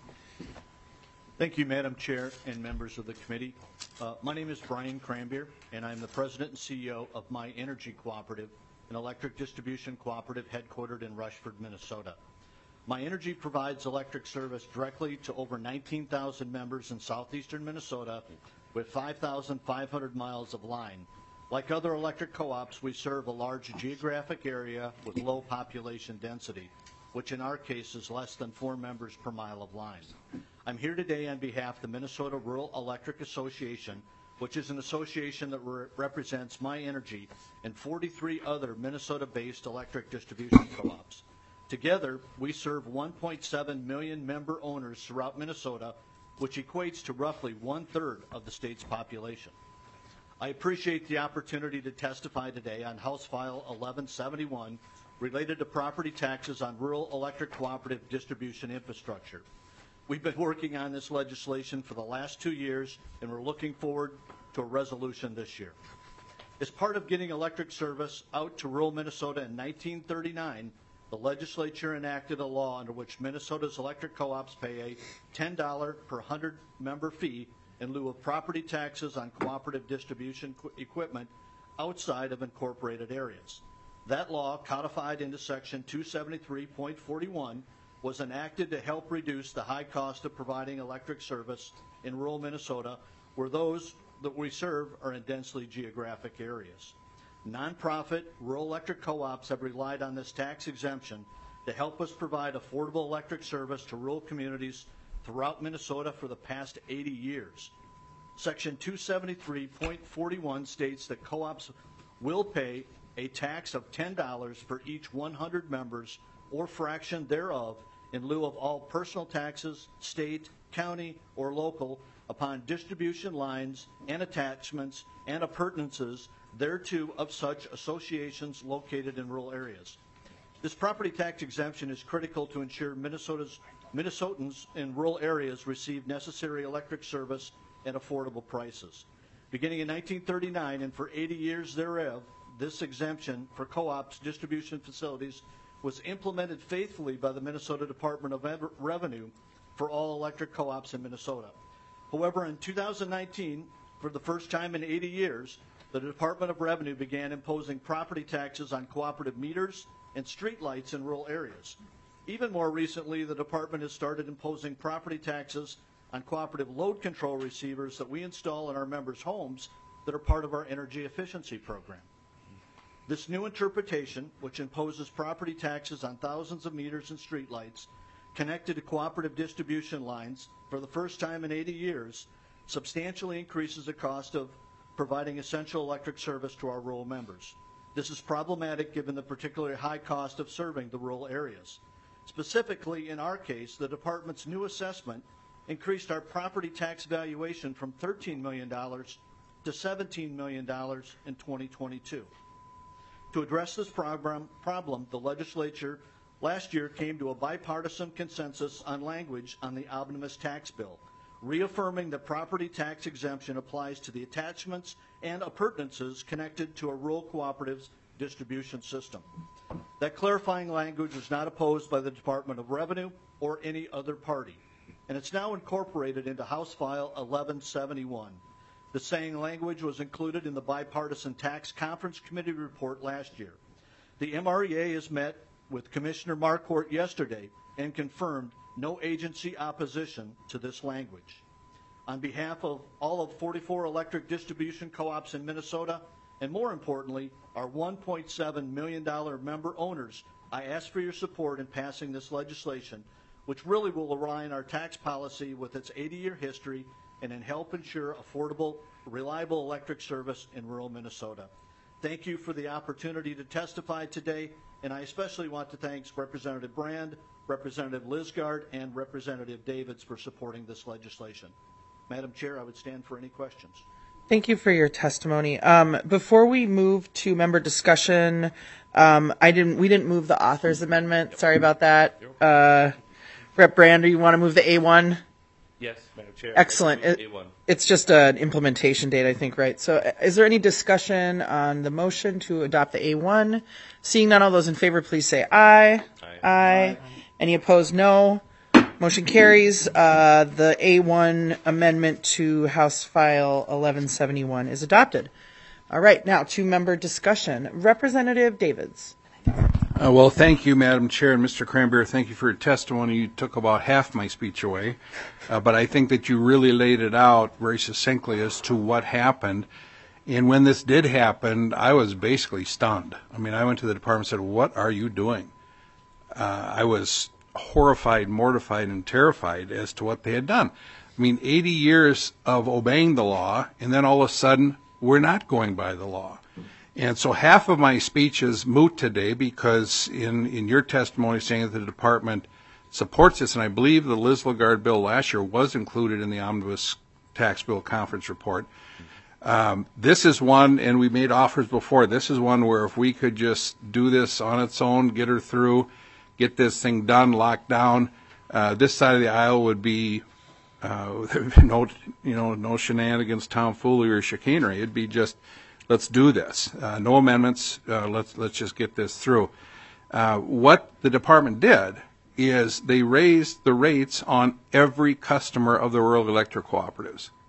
Thank you, Madam Chair and members of the committee. Uh, my name is Brian Cranbeer, and I'm the president and C E O of My Energy Cooperative, an electric distribution cooperative headquartered in Rushford, Minnesota. My Energy provides electric service directly to over nineteen thousand members in southeastern Minnesota with five thousand five hundred miles of line. Like other electric co-ops, we serve a large geographic area with low population density, which in our case is less than four members per mile of line. I'm here today on behalf of the Minnesota Rural Electric Association, which is an association that re represents My Energy and forty-three other Minnesota-based electric distribution co-ops. Together, we serve one point seven million member owners throughout Minnesota, which equates to roughly one-third of the state's population. I appreciate the opportunity to testify today on House File eleven seventy-one related to property taxes on rural electric cooperative distribution infrastructure. We've been working on this legislation for the last two years, and we're looking forward to a resolution this year. As part of getting electric service out to rural Minnesota in nineteen thirty-nine, the legislature enacted a law under which Minnesota's electric co-ops pay a ten dollars per one hundred member fee in lieu of property taxes on cooperative distribution qu- equipment outside of incorporated areas. That law, codified into Section two seventy-three point forty-one, was enacted to help reduce the high cost of providing electric service in rural Minnesota, where those that we serve are in densely geographic areas. Nonprofit rural electric co-ops have relied on this tax exemption to help us provide affordable electric service to rural communities throughout Minnesota for the past eighty years. Section two seventy-three point forty-one states that co-ops will pay a tax of ten dollars for each one hundred members or fraction thereof in lieu of all personal taxes, state, county, or local, upon distribution lines and attachments and appurtenances thereto of such associations located in rural areas. This property tax exemption is critical to ensure Minnesota's Minnesotans in rural areas receive necessary electric service at affordable prices. Beginning in nineteen thirty-nine and for eighty years thereof, this exemption for co-ops distribution facilities was implemented faithfully by the Minnesota Department of Revenue for all electric co-ops in Minnesota. However, in two thousand nineteen, for the first time in eighty years, the Department of Revenue began imposing property taxes on cooperative meters and streetlights in rural areas. Even more recently, the department has started imposing property taxes on cooperative load control receivers that we install in our members' homes that are part of our energy efficiency program. This new interpretation, which imposes property taxes on thousands of meters and streetlights connected to cooperative distribution lines for the first time in eighty years, substantially increases the cost of providing essential electric service to our rural members. This is problematic given the particularly high cost of serving the rural areas. Specifically, in our case, the department's new assessment increased our property tax valuation from thirteen million dollars to seventeen million dollars in twenty twenty-two. To address this problem, problem, the legislature last year came to a bipartisan consensus on language on the omnibus tax bill, reaffirming that property tax exemption applies to the attachments and appurtenances connected to a rural cooperative's distribution system. That clarifying language was not opposed by the Department of Revenue or any other party, and it's now incorporated into House File eleven seventy-one. The same language was included in the Bipartisan Tax Conference Committee report last year. The M R E A has met with Commissioner Marquardt yesterday and confirmed no agency opposition to this language. On behalf of all of forty-four electric distribution co-ops in Minnesota, and more importantly, our one point seven million dollars member owners, I ask for your support in passing this legislation, which really will align our tax policy with its eighty-year history and in help ensure affordable, reliable electric service in rural Minnesota. Thank you for the opportunity to testify today, and I especially want to thank Representative Brand, Representative Lisgard, and Representative Davids for supporting this legislation. Madam Chair, I would stand for any questions. Thank you for your testimony. Um, before we move to member discussion, um, I didn't. We didn't move the author's amendment. Sorry about that. Uh, Rep Brand, do you want to move the A one? Yes, Madam Chair. Excellent. It, A one. It's just an implementation date, I think, right? So, uh, is there any discussion on the motion to adopt the A one? Seeing none, all those in favor, please say aye. Aye. Aye. Aye. Any opposed? No. Motion carries. Uh, the A one amendment to House File eleven seventy-one is adopted. All right, now to member discussion. Representative Davids. Uh, well, thank you, Madam Chair, and Mister Cranberry, thank you for your testimony. You took about half my speech away, uh, but I think that you really laid it out very succinctly as to what happened. And when this did happen, I was basically stunned. I mean, I went to the department and said, what are you doing? Uh, I was horrified, mortified, and terrified as to what they had done. I mean, eighty years of obeying the law, and then all of a sudden, we're not going by the law. And so half of my speech is moot today because in, in your testimony saying that the department supports this, and I believe the Liz Lagarde bill last year was included in the Omnibus Tax Bill Conference report. Um, this is one, and we made offers before, this is one where if we could just do this on its own, get her through, get this thing done, locked down, uh, this side of the aisle would be uh, no, you know, no shenanigans, tomfoolery, or chicanery. It'd be just, let's do this. Uh, no amendments. Uh, let's let's just get this through. Uh, what the department did is they raised the rates on every customer of the rural electric cooperatives.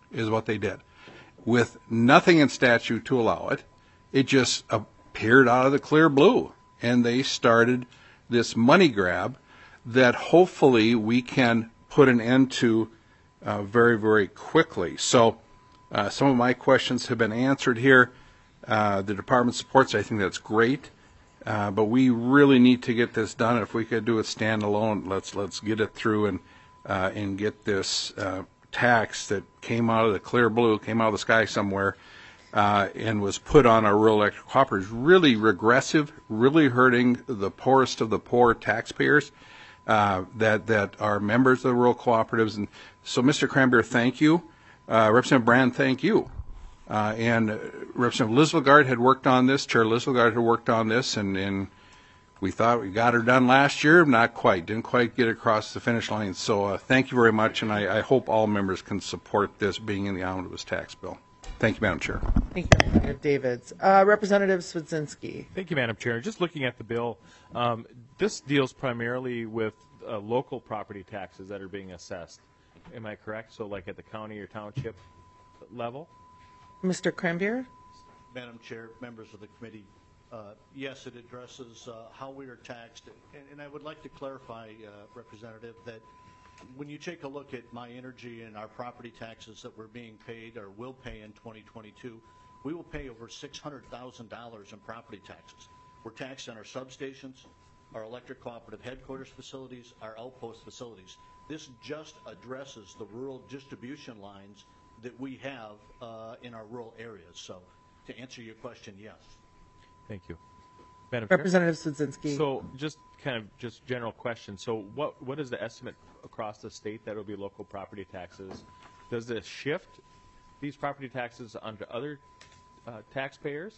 is what they did. With nothing in statute to allow it, it just appeared out of the clear blue. And they started this money grab that hopefully we can put an end to uh, very, very quickly. So uh, some of my questions have been answered here. Uh, the department supports, I think that's great. Uh, but we really need to get this done. If we could do it standalone, let's let's get it through and uh, and get this uh, tax that came out of the clear blue, came out of the sky somewhere, uh, and was put on our rural electric cooperatives. Really regressive, really hurting the poorest of the poor taxpayers uh, that that are members of the rural cooperatives. And so, Mister Cranberry, thank you. Uh, Representative Brand, thank you. Uh, and uh, Representative Lisvelgard had worked on this, Chair Lisvelgard had worked on this, and, and we thought we got her done last year. Not quite. Didn't quite get across the finish line. So uh, thank you very much, and I, I hope all members can support this being in the omnibus tax bill. Thank you, Madam Chair. Thank you, Representative Davids. Uh, Representative Swedzinski. Thank you, Madam Chair. Just looking at the bill, um, this deals primarily with uh, local property taxes that are being assessed. Am I correct? So like at the county or township level? Mister Cranberry? Madam Chair, members of the committee, uh, yes, it addresses uh, how we are taxed. And, and I would like to clarify, uh, Representative, that when you take a look at My Energy and our property taxes that we're being paid or will pay in twenty twenty-two, we will pay over six hundred thousand dollars in property taxes. We're taxed on our substations, our electric cooperative headquarters facilities, our outpost facilities. This just addresses the rural distribution lines that we have uh, in our rural areas. So to answer your question, yes. Thank you. Madam Representative Chair? Swedzinski. So just kind of just general question. So what what is the estimate across the state that will be local property taxes? Does this shift these property taxes onto other uh, taxpayers?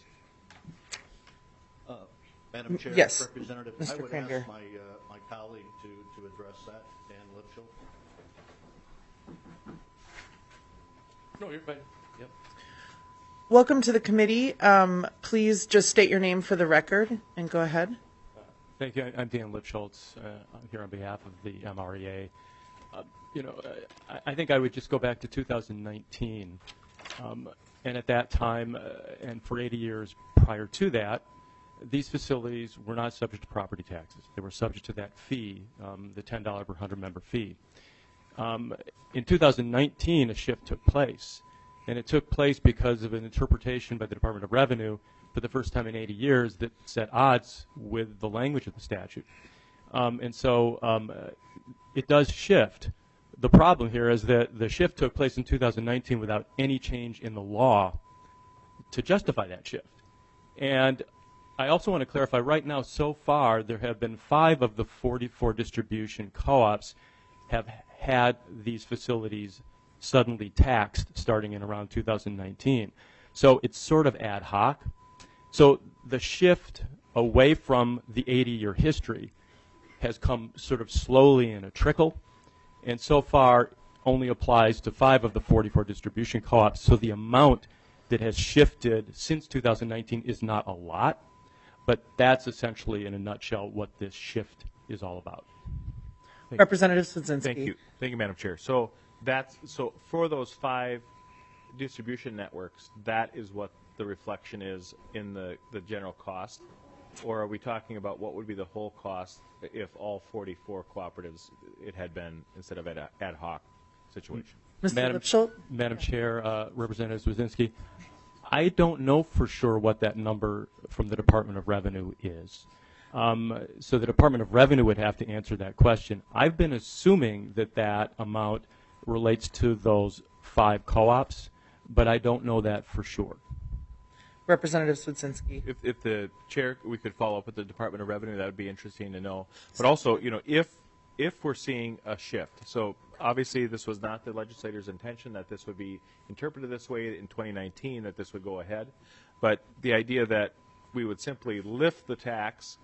Uh, Madam Chair, yes. Representative, Mister I would Cranberry. ask my, uh, my colleague to, to address that, Dan Lipschultz. No, you're fine. Yep. Welcome to the committee. Um, please just state your name for the record and go ahead. Thank you. I'm Dan Lipschultz. Uh, I'm here on behalf of the M R E A. Uh, you know, uh, I, I think I would just go back to two thousand nineteen. Um, and at that time, uh, and for eighty years prior to that, these facilities were not subject to property taxes. They were subject to that fee, um, the ten dollars per one hundred member fee. Um, in two thousand nineteen, a shift took place, and it took place because of an interpretation by the Department of Revenue for the first time in eighty years that set odds with the language of the statute. Um, and so um, uh, it does shift. The problem here is that the shift took place in two thousand nineteen without any change in the law to justify that shift. And I also want to clarify, right now, so far, there have been five of the forty-four distribution co-ops have had these facilities suddenly taxed starting in around two thousand nineteen. So it's sort of ad hoc. So the shift away from the eighty-year history has come sort of slowly in a trickle, and so far only applies to five of the forty-four distribution co-ops. So the amount that has shifted since two thousand nineteen is not a lot, but that's essentially, in a nutshell, what this shift is all about. Thank Representative Swedzinski. Thank you. Thank you, Madam Chair. So that's so for those five distribution networks, that is what the reflection is in the, the general cost? Or are we talking about what would be the whole cost if all forty-four cooperatives it had been instead of an ad hoc situation? Mister Madam, Lipschultz? Madam Chair, uh, Representative Swedzinski, I don't know for sure what that number from the Department of Revenue is. Um, so the Department of Revenue would have to answer that question. I've been assuming that that amount relates to those five co-ops, but I don't know that for sure. Representative Swedzinski. If, if the chair, we could follow up with the Department of Revenue, that would be interesting to know. But also, you know, if if we're seeing a shift, so obviously this was not the legislator's intention that this would be interpreted this way in twenty nineteen, that this would go ahead. But the idea that we would simply lift the tax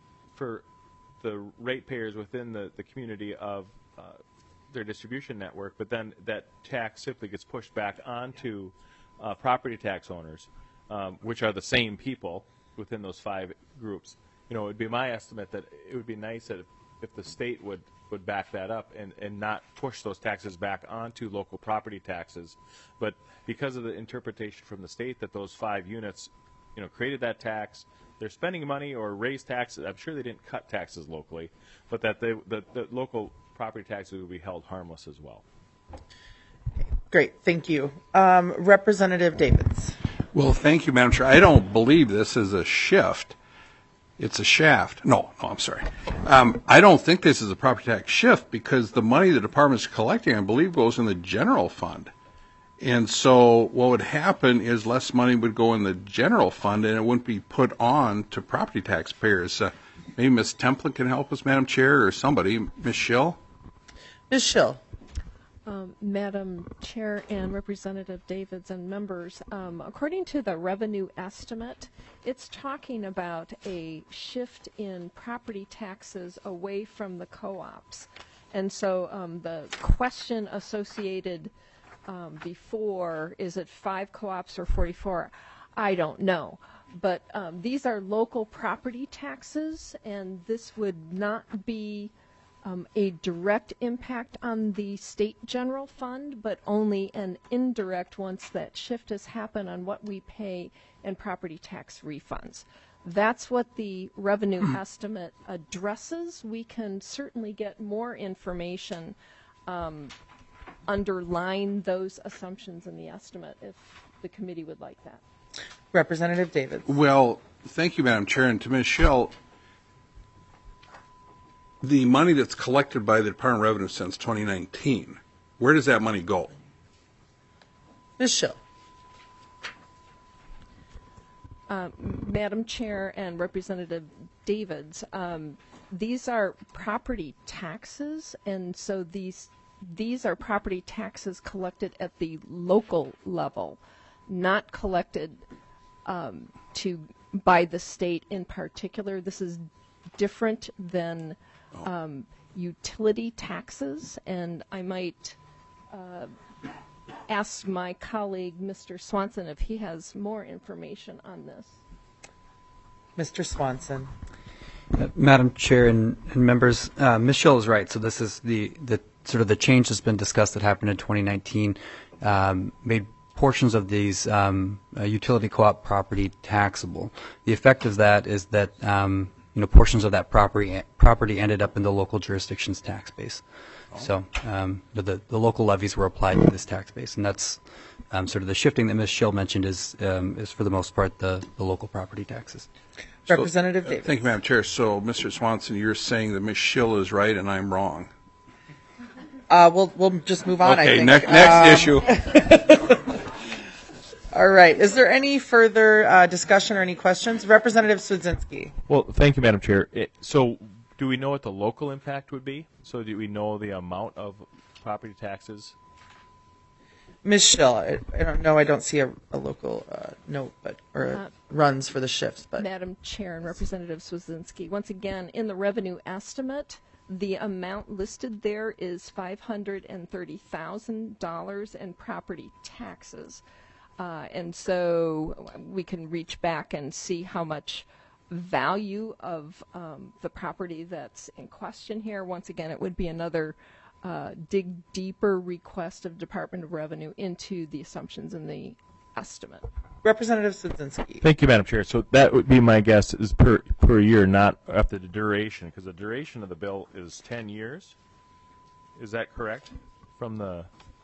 for the ratepayers within the, the community of uh, their distribution network, but then that tax simply gets pushed back onto uh, property tax owners, um, which are the same people within those five groups. You know, it would be my estimate that it would be nice that if, if the state would would back that up and, and not push those taxes back onto local property taxes. But because of the interpretation from the state that those five units, you know, created that tax, they're spending money or raise taxes. I'm sure they didn't cut taxes locally, but that they, the, the local property taxes would be held harmless as well. Great, thank you. Um, Representative Davids. Well, thank you, Madam Chair. I don't believe this is a shift. It's a shaft. No, no, I'm sorry. Um, I don't think this is a property tax shift because the money the department's collecting, I believe, goes in the general fund. And so what would happen is less money would go in the general fund and it wouldn't be put on to property taxpayers. Uh, maybe Miz Templin can help us, Madam Chair, or somebody. Miz Schill? Miz Schill. Um, Madam Chair and Representative Davids and members, um, according to the revenue estimate, it's talking about a shift in property taxes away from the co-ops. And so um, the question associated um, before, is it five co-ops or forty-four? I don't know. But um, these are local property taxes, and this would not be Um, a direct impact on the state general fund, but only an indirect once that shift has happened on what we pay in property tax refunds. That's what the revenue estimate addresses. We can certainly get more information um, underlying those assumptions in the estimate if the committee would like that. Representative Davids. Well, thank you, Madam Chair. And to Miz Schill, the money that's collected by the Department of Revenue since twenty nineteen, where does that money go? Miz Schill. Uh, Madam Chair and Representative Davids, um, these are property taxes, and so these these are property taxes collected at the local level, not collected um, to by the state in particular. This is different than Um, utility taxes, and I might uh, ask my colleague, Mister Swanson, if he has more information on this. Mister Swanson. Uh, Madam Chair and, and members, uh, Miz Schill is right. So this is the, the sort of the change that's been discussed that happened in twenty nineteen, um, made portions of these um, uh, utility co-op property taxable. The effect of that is that um, you know, portions of that property property ended up in the local jurisdiction's tax base. Oh. So um, the, the local levies were applied to this tax base, and that's um, sort of the shifting that Miz Schill mentioned is um, is for the most part the, the local property taxes. Representative so, uh, Davis. Thank you, Madam Chair. So, Mister Swanson, you're saying that Miz Schill is right and I'm wrong. Uh, we'll we'll just move on. Okay, I think. next next um, issue. All right. Is there any further uh, discussion or any questions? Representative Swedzinski. Well, thank you, Madam Chair. It, so, do we know what the local impact would be? So, do we know the amount of property taxes? Miz Schill, I, I don't know. I don't see a, a local uh, note, but or Uh, runs for the shifts. But Madam Chair and Representative Swedzinski, once again, in the revenue estimate, the amount listed there is five hundred thirty thousand dollars in property taxes. Uh, and so we can reach back and see how much value of um, the property that's in question here. Once again, it would be another uh, dig deeper request of Department of Revenue into the assumptions in the estimate. Representative Swedzinski. Thank you, Madam Chair. So that would be my guess is per per year, not after the duration, because the duration of the bill is ten years. Is that correct? From the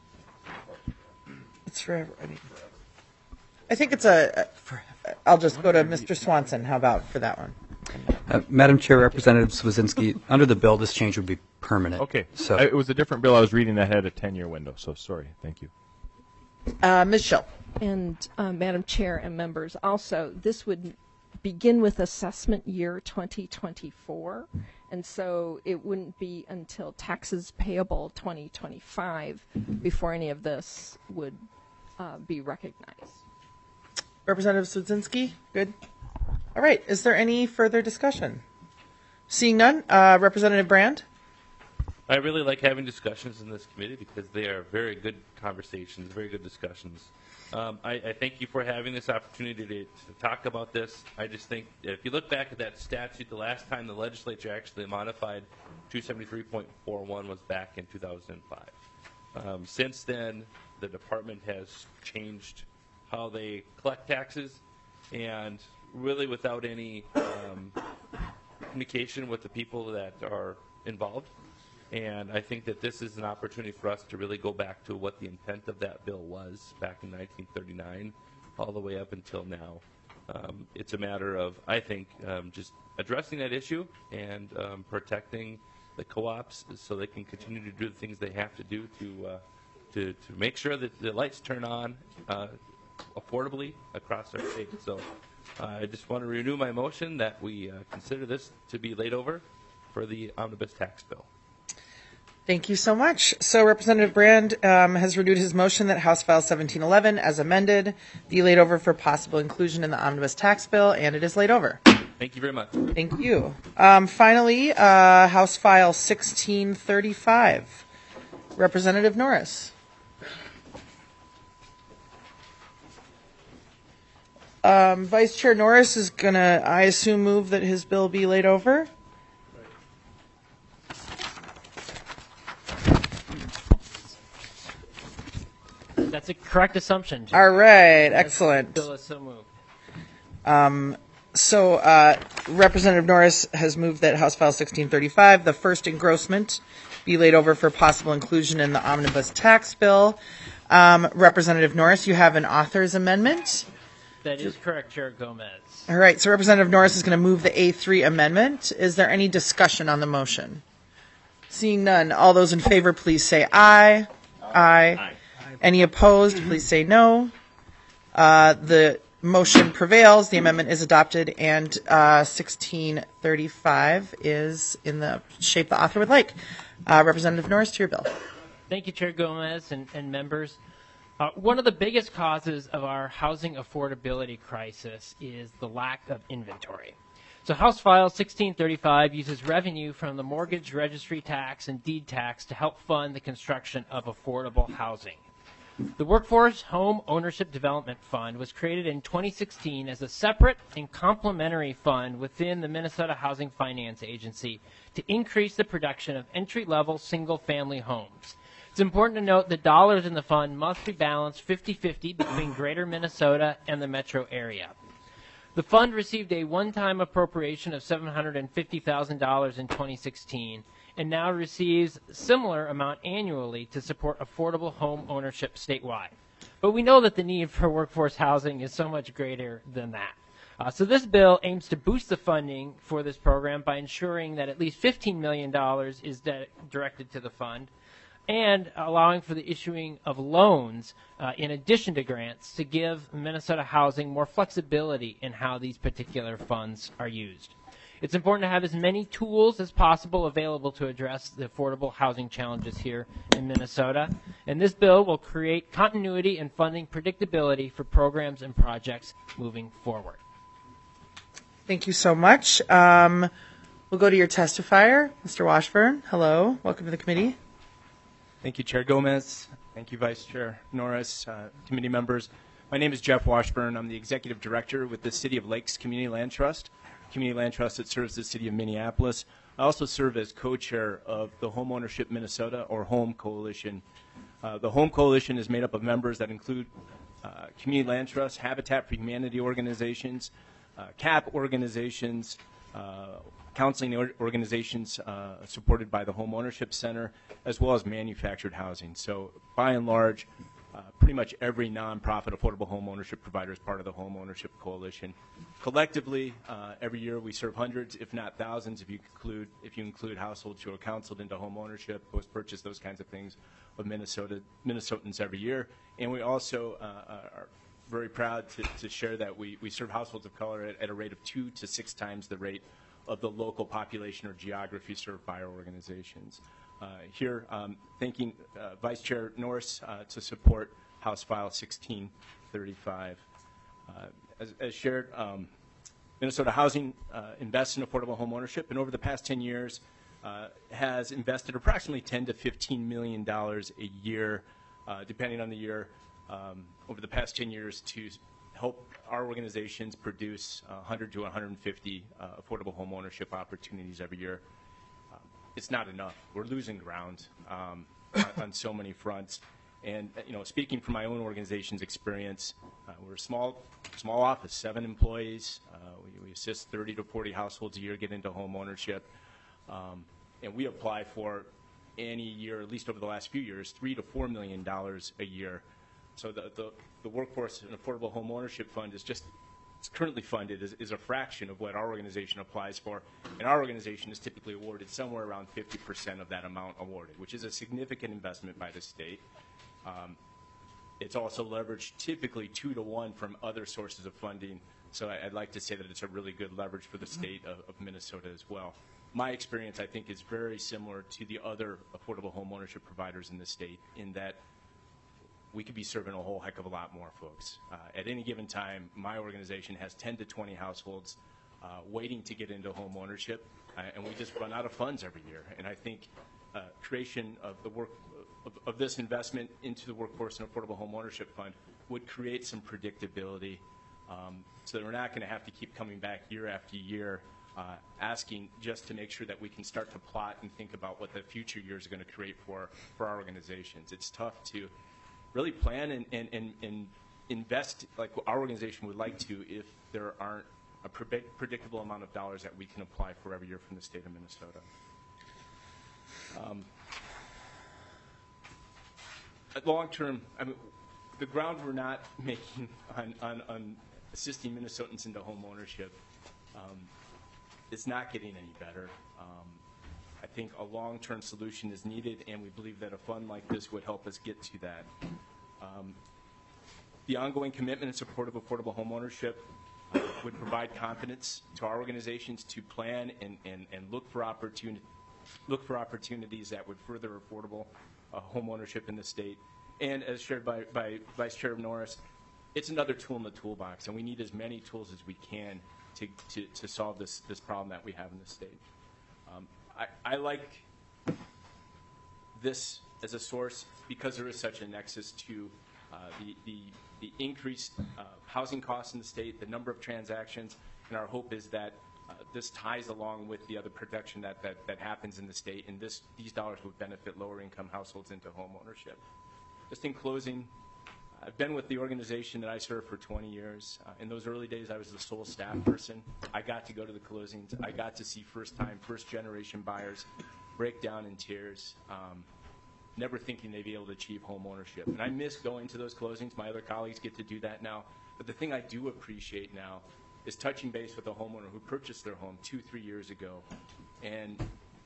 it's forever. I mean, I think it's a. I'll just go to Mister Swanson. How about for that one? Uh, Madam Chair, Representative Swedzinski, under the bill, this change would be permanent. Okay. So I, it was a different bill I was reading that had a ten-year window. So sorry. Thank you. Uh, Miz Schill. And uh, Madam Chair and members, also, this would begin with assessment year twenty twenty-four, and so it wouldn't be until taxes payable twenty twenty-five before any of this would uh, be recognized. Representative Swedzinski, good. All right. Is there any further discussion? Seeing none, uh, Representative Brand. I really like having discussions in this committee because they are very good conversations, very good discussions. Um, I, I thank you for having this opportunity to, to talk about this. I just think that if you look back at that statute, the last time the legislature actually modified two seventy-three point four one was back in two thousand five. Um, since then, the department has changed how they collect taxes, and really without any um, communication with the people that are involved. And I think that this is an opportunity for us to really go back to what the intent of that bill was back in nineteen thirty-nine, all the way up until now. Um, it's a matter of, I think, um, just addressing that issue and um, protecting the co-ops so they can continue to do the things they have to do to uh, to, to make sure that the lights turn on uh, affordably across our state. So uh, I just want to renew my motion that we uh, consider this to be laid over for the omnibus tax bill. Thank you so much. So Representative Brand um, has renewed his motion that House File seventeen eleven, as amended, be laid over for possible inclusion in the omnibus tax bill, and it is laid over. Thank you very much. Thank you. Um, finally, uh, House File sixteen thirty-five. Representative Norris. Um, Vice Chair Norris is going to, I assume, move that his bill be laid over. That's a correct assumption, Jim. All right, excellent. Bill is so moved. Um, so uh, Representative Norris has moved that House File sixteen thirty-five, the first engrossment, be laid over for possible inclusion in the omnibus tax bill. Um, Representative Norris, you have an author's amendment. That is correct, Chair Gomez. All right, so Representative Norris is going to move the A three amendment. Is there any discussion on the motion? Seeing none, all those in favor, please say aye. Aye. Aye. Any opposed, please say no. Uh, the motion prevails, the amendment is adopted, and uh, sixteen thirty-five is in the shape the author would like. Uh, Representative Norris, to your bill. Thank you, Chair Gomez and, and members. Uh, one of the biggest causes of our housing affordability crisis is the lack of inventory. So House File sixteen thirty-five uses revenue from the mortgage registry tax and deed tax to help fund the construction of affordable housing. The Workforce Home Ownership Development Fund was created in twenty sixteen as a separate and complementary fund within the Minnesota Housing Finance Agency to increase the production of entry-level single-family homes. It's important to note that dollars in the fund must be balanced fifty-fifty between Greater Minnesota and the metro area. The fund received a one-time appropriation of seven hundred fifty thousand dollars in twenty sixteen and now receives a similar amount annually to support affordable home ownership statewide. But we know that the need for workforce housing is so much greater than that. Uh, so this bill aims to boost the funding for this program by ensuring that at least fifteen million dollars is de- directed to the fund, and allowing for the issuing of loans uh, in addition to grants to give Minnesota Housing more flexibility in how these particular funds are used. It's important to have as many tools as possible available to address the affordable housing challenges here in Minnesota, and this bill will create continuity and funding predictability for programs and projects moving forward. Thank you so much. Um, we'll go to your testifier, Mister Washburn. Hello, welcome to the committee. Thank you, Chair Gomez. Thank you, Vice Chair Norris, uh, committee members. My name is Jeff Washburn. I'm the Executive Director with the City of Lakes Community Land Trust, community land trust that serves the City of Minneapolis. I also serve as co-chair of the Homeownership Minnesota, or HOME Coalition. Uh, the HOME Coalition is made up of members that include uh, community land trusts, Habitat for Humanity organizations, uh, C A P organizations, uh, counseling or- organizations uh, supported by the Home Ownership Center, as well as manufactured housing. So by and large, uh, pretty much every nonprofit affordable home ownership provider is part of the Home Ownership Coalition. Collectively, uh, every year we serve hundreds, if not thousands, if you include if you include households who are counseled into home ownership, post-purchase, those kinds of things, of Minnesota Minnesotans every year. And we also uh, are very proud to, to share that we, we serve households of color at, at a rate of two to six times the rate of the local population or geography served by our organizations. Uh, here, um, thanking uh, Vice Chair Norris uh, to support House File sixteen thirty-five. Uh, as, as shared, um, Minnesota Housing uh, invests in affordable home ownership, and over the past ten years uh, has invested approximately ten to fifteen million dollars a year, uh, depending on the year, um, over the past ten years to help our organizations produce uh, one hundred to one hundred fifty uh, affordable home ownership opportunities every year. Uh, it's not enough. We're losing ground um, on, on so many fronts. And you know, speaking from my own organization's experience, uh, we're a small, small office, seven employees. Uh, we, we assist thirty to forty households a year get into home ownership, um, and we apply for any year, at least over the last few years, three to four million dollars a year. So the, the the Workforce and Affordable Home Ownership Fund is just it's currently funded is, is a fraction of what our organization applies for, and our organization is typically awarded somewhere around fifty percent of that amount awarded, which is a significant investment by the state. Um, it's also leveraged typically two to one from other sources of funding. So I, I'd like to say that it's a really good leverage for the state of, of Minnesota as well. My experience, I think, is very similar to the other affordable home ownership providers in the state in that we could be serving a whole heck of a lot more folks. Uh, at any given time, my organization has ten to twenty households uh, waiting to get into home ownership, uh, and we just run out of funds every year. And I think uh, creation of the work of, of this investment into the Workforce and Affordable Home Ownership Fund would create some predictability, um, so that we're not going to have to keep coming back year after year uh, asking just to make sure that we can start to plot and think about what the future years are going to create for, for our organizations. It's tough to really plan and, and, and, and invest like our organization would like to if there aren't a pre- predictable amount of dollars that we can apply for every year from the state of Minnesota. Um, long term, I mean, the ground we're not making on, on, on assisting Minnesotans into home ownership um, is not getting any better. Um, I think a long-term solution is needed, and we believe that a fund like this would help us get to that. Um, the ongoing commitment and support of affordable home ownership uh, would provide confidence to our organizations to plan and, and, and look for opportunity, look for opportunities that would further affordable uh, home ownership in the state. And as shared by, by Vice Chair Norris, it's another tool in the toolbox, and we need as many tools as we can to, to, to solve this, this problem that we have in the state. Um, I, I like this as a source because there is such a nexus to uh, the, the, the increased uh, housing costs in the state, the number of transactions, and our hope is that uh, this ties along with the other protection that, that, that happens in the state, and this, these dollars would benefit lower income households into home ownership. Just in closing, I've been with the organization that I served for twenty years. Uh, in those early days, I was the sole staff person. I got to go to the closings. I got to see first-time, first-generation buyers break down in tears, um, never thinking they'd be able to achieve home ownership. And I miss going to those closings. My other colleagues get to do that now. But the thing I do appreciate now is touching base with a homeowner who purchased their home two, three years ago and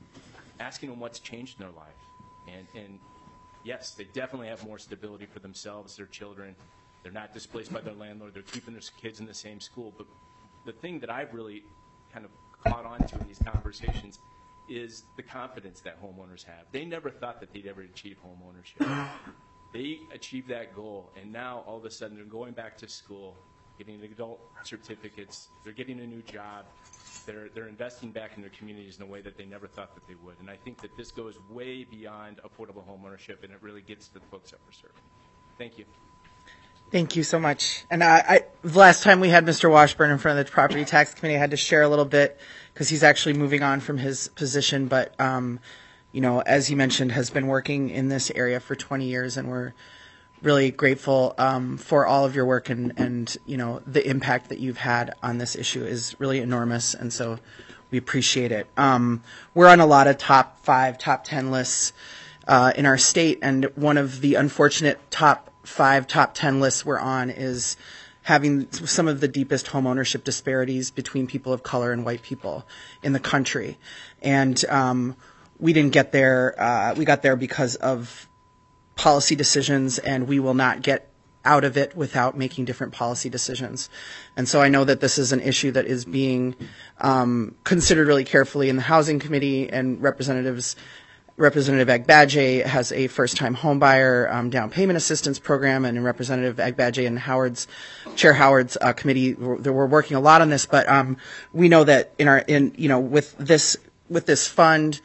asking them what's changed in their life. And, and yes, they definitely have more stability for themselves, their children. They're not displaced by their landlord. They're keeping their kids in the same school. But the thing that I've really kind of caught on to in these conversations is the confidence that homeowners have. They never thought that they'd ever achieve home ownership. They achieved that goal, and now all of a sudden they're going back to school, getting adult certificates. They're getting a new job. They're, they're investing back in their communities in a way that they never thought that they would. And I think that this goes way beyond affordable home ownership, and it really gets to the folks that we're serving. Thank you. Thank you so much. And I, I, the last time we had Mister Washburn in front of the Property Tax Committee, I had to share a little bit because he's actually moving on from his position. But, um, you know, as he mentioned, has been working in this area for twenty years, and we're really grateful um, for all of your work, and, and, you know, the impact that you've had on this issue is really enormous, and so we appreciate it. Um, we're on a lot of top five, top ten lists uh, in our state, and one of the unfortunate top five, top ten lists we're on is having some of the deepest home ownership disparities between people of color and white people in the country. And um, we didn't get there. Uh, we got there because of policy decisions, and we will not get out of it without making different policy decisions. And so I know that this is an issue that is being um, considered really carefully in the Housing Committee, and representatives Representative Agbaje has a first-time homebuyer um, down payment assistance program, and Representative Agbaje and Howard's Chair Howard's uh, committee we're, we're working a lot on this. But um, we know that in our in you know with this with this fund,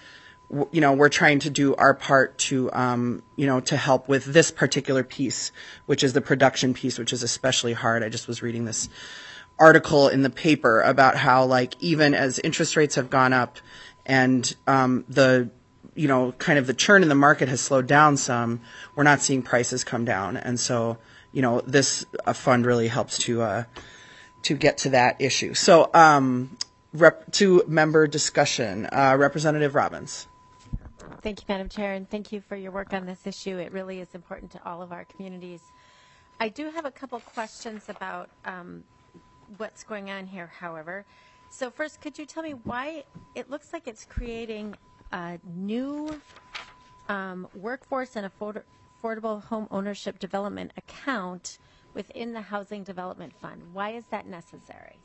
w- you know, we're trying to do our part to, um, you know, to help with this particular piece, which is the production piece, which is especially hard. I just was reading this article in the paper about how, like, even as interest rates have gone up and um, the, you know, kind of the churn in the market has slowed down some, we're not seeing prices come down. And so, you know, this uh, fund really helps to uh, to get to that issue. So, um, rep- to member discussion, uh, Representative Robbins. Thank you, Madam Chair, and thank you for your work on this issue. It really is important to all of our communities. I do have a couple questions about um, what's going on here, however. So first, could you tell me why it looks like it's creating a new um, workforce and afford- affordable home ownership development account within the Housing Development Fund? Why is that necessary?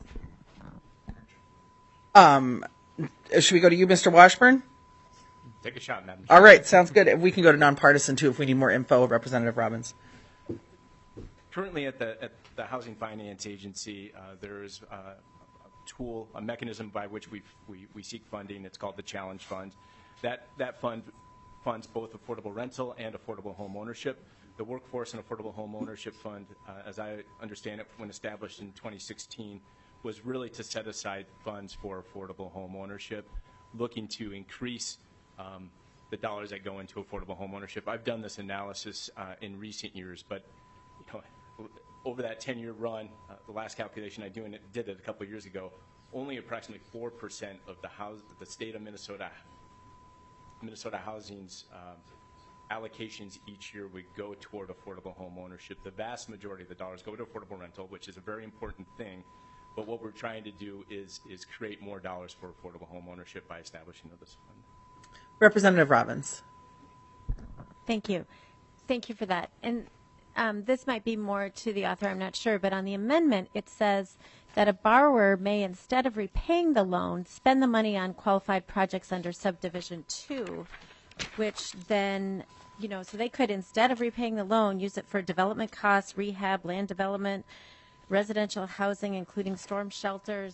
Um, should we go to you, Mister Washburn? Take a shot, Madam All right, sounds good. We can go to nonpartisan too if we need more info, Representative Robbins. Currently at the, at the Housing Finance Agency, uh, there is uh, a tool, a mechanism by which we we we seek funding. It's called the Challenge Fund. That that fund funds both affordable rental and affordable home ownership. The Workforce and Affordable Home Ownership Fund, uh, as I understand it, when established in twenty sixteen, was really to set aside funds for affordable home ownership, looking to increase um, the dollars that go into affordable home ownership. I've done this analysis uh, in recent years, but you know, over that ten-year run, uh, the last calculation I do, and it did it a couple of years ago, only approximately four percent of the house, the state of Minnesota, Minnesota Housing's um, allocations each year would go toward affordable home ownership. The vast majority of the dollars go to affordable rental, which is a very important thing. But what we're trying to do is is create more dollars for affordable home ownership by establishing this fund. Representative Robbins. Thank you. Thank you for that. And um, this might be more to the author, I'm not sure, but on the amendment it says that a borrower may, instead of repaying the loan, spend the money on qualified projects under subdivision two, which then, you know, so they could, instead of repaying the loan, use it for development costs, rehab, land development, residential housing, including storm shelters.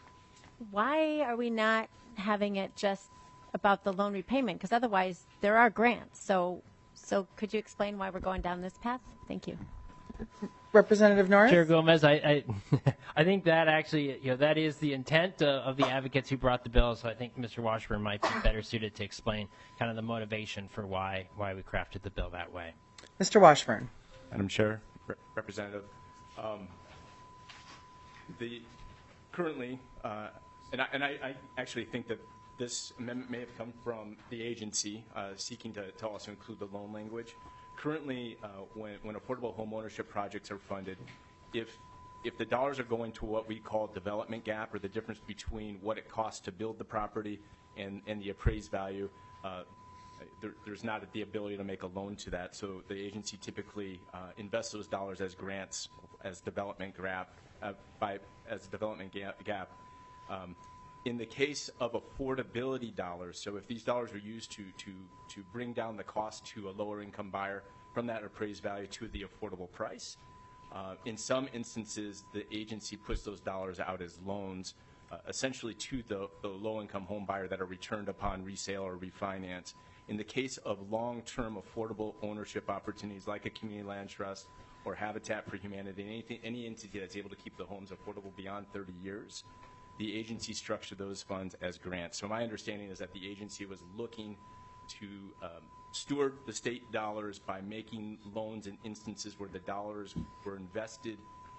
Why are we not having it just about the loan repayment? Because otherwise there are grants. So so could you explain why we're going down this path? Thank you. Representative Norris? Chair Gomez, I, I, I think that actually, you know, that is the intent uh, of the advocates who brought the bill. So I think Mister Washburn might be better suited to explain kind of the motivation for why why we crafted the bill that way. Mister Washburn. Madam Chair, Re- Representative, um, the currently, uh, and, I, and I, I actually think that this amendment may have come from the agency uh, seeking to, to also include the loan language. Currently, uh, when, when affordable home ownership projects are funded, if if the dollars are going to what we call development gap, or the difference between what it costs to build the property and, and the appraised value, uh, there, there's not the ability to make a loan to that. So the agency typically uh, invests those dollars as grants, as development gap, uh, by as development gap. gap. Um, in the case of affordability dollars, so if these dollars are used to to to bring down the cost to a lower income buyer from that appraised value to the affordable price, uh, in some instances the agency puts those dollars out as loans, uh, essentially to the, the low income home buyer that are returned upon resale or refinance. In the case of long-term affordable ownership opportunities like a community land trust or Habitat for Humanity, anything, any entity that's able to keep the homes affordable beyond thirty years, the agency structured those funds as grants. So my understanding is that the agency was looking to um, steward the state dollars by making loans in instances where the dollars were invested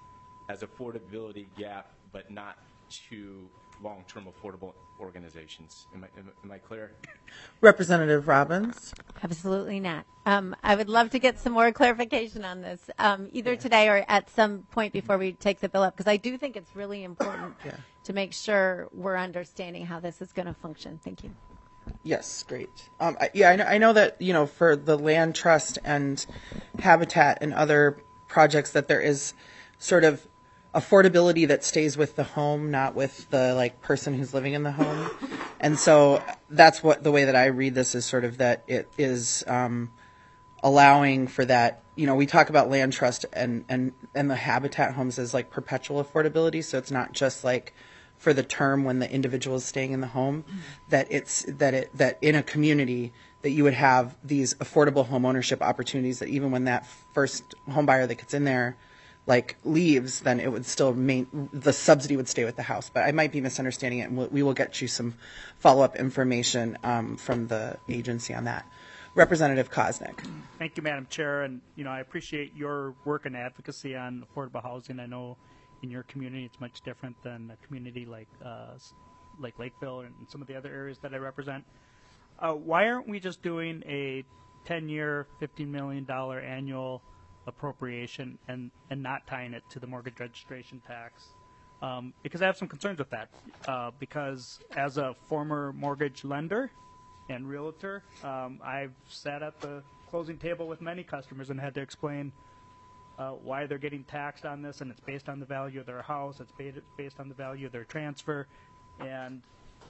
as affordability gap, but not to long-term affordable organizations. Am I, am, am I clear? Representative Robbins. Absolutely not. Um, I would love to get some more clarification on this, um, either today or at some point before we take the bill up, because I do think it's really important yeah. to make sure we're understanding how this is going to function. Thank you. Yes, great. Um, I, yeah, I know, I know that, you know, for the land trust and Habitat and other projects that there is sort of affordability that stays with the home, not with the like person who's living in the home. And so that's what the way that I read this is sort of that it is um, allowing for that. You know, we talk about land trust and, and, and the Habitat homes as like perpetual affordability. So it's not just like for the term when the individual is staying in the home, that it's that it that in a community that you would have these affordable home ownership opportunities, that even when that first home buyer that gets in there like leaves, then it would still main, the subsidy would stay with the house. But I might be misunderstanding it, and we'll, we will get you some follow-up information um, from the agency on that. Representative Koznick. Thank you, Madam Chair, and you know I appreciate your work and advocacy on affordable housing. I know in your community it's much different than a community like uh, like Lakeville and some of the other areas that I represent. Uh, why aren't we just doing a ten-year, fifteen million dollars annual appropriation and, and not tying it to the mortgage registration tax? Um, because I have some concerns with that. Uh, because as a former mortgage lender and realtor, um, I've sat at the closing table with many customers and had to explain uh, why they're getting taxed on this, and it's based on the value of their house, it's ba- based on the value of their transfer, and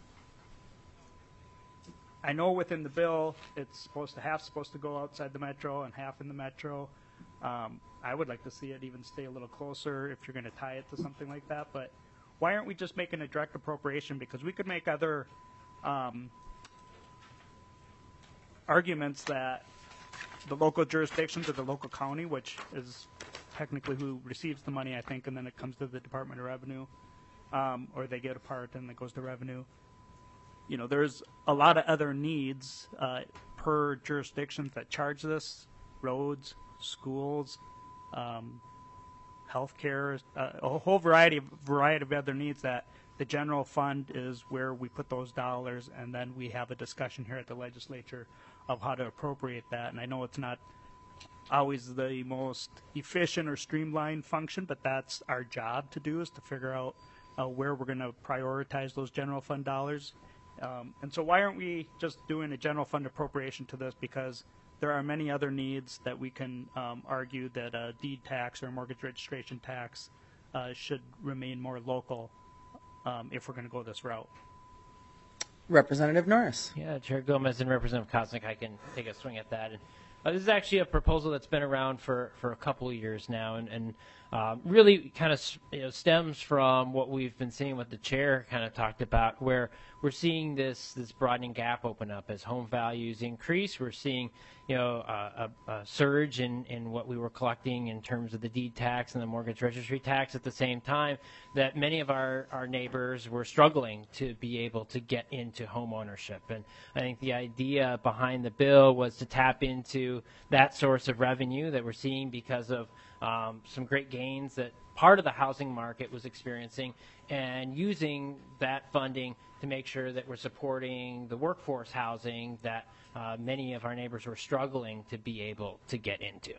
I know within the bill it's supposed to half supposed to go outside the metro and half in the metro. Um, I would like to see it even stay a little closer if you're going to tie it to something like that. But why aren't we just making a direct appropriation? Because we could make other um, arguments that the local jurisdictions or the local county, which is technically who receives the money, I think, and then it comes to the Department of Revenue, um, or they get a part and it goes to revenue. You know, there's a lot of other needs uh, per jurisdictions that charge this: roads, schools, um, healthcare, uh, a whole variety of variety of other needs that the general fund is where we put those dollars, and then we have a discussion here at the legislature of how to appropriate that. And I know it's not always the most efficient or streamlined function, but that's our job to do, is to figure out uh, where we're going to prioritize those general fund dollars. Um, and so why aren't we just doing a general fund appropriation to this? Because there are many other needs that we can um, argue that a deed tax or a mortgage registration tax uh, should remain more local um, if we're going to go this route. Representative Norris. Yeah, Chair Gomez and Representative Koznick, I can take a swing at that. And, uh, this is actually a proposal that's been around for, for a couple of years now, and, and um, really kind of you know, stems from what we've been seeing, what the chair kind of talked about, where we're seeing this this broadening gap open up as home values increase. We're seeing you know a, a, a surge in, in what we were collecting in terms of the deed tax and the mortgage registry tax at the same time that many of our, our neighbors were struggling to be able to get into home ownership. And I think the idea behind the bill was to tap into that source of revenue that we're seeing because of um, some great gains that part of the housing market was experiencing, and using that funding to make sure that we're supporting the workforce housing that uh, many of our neighbors were struggling to be able to get into.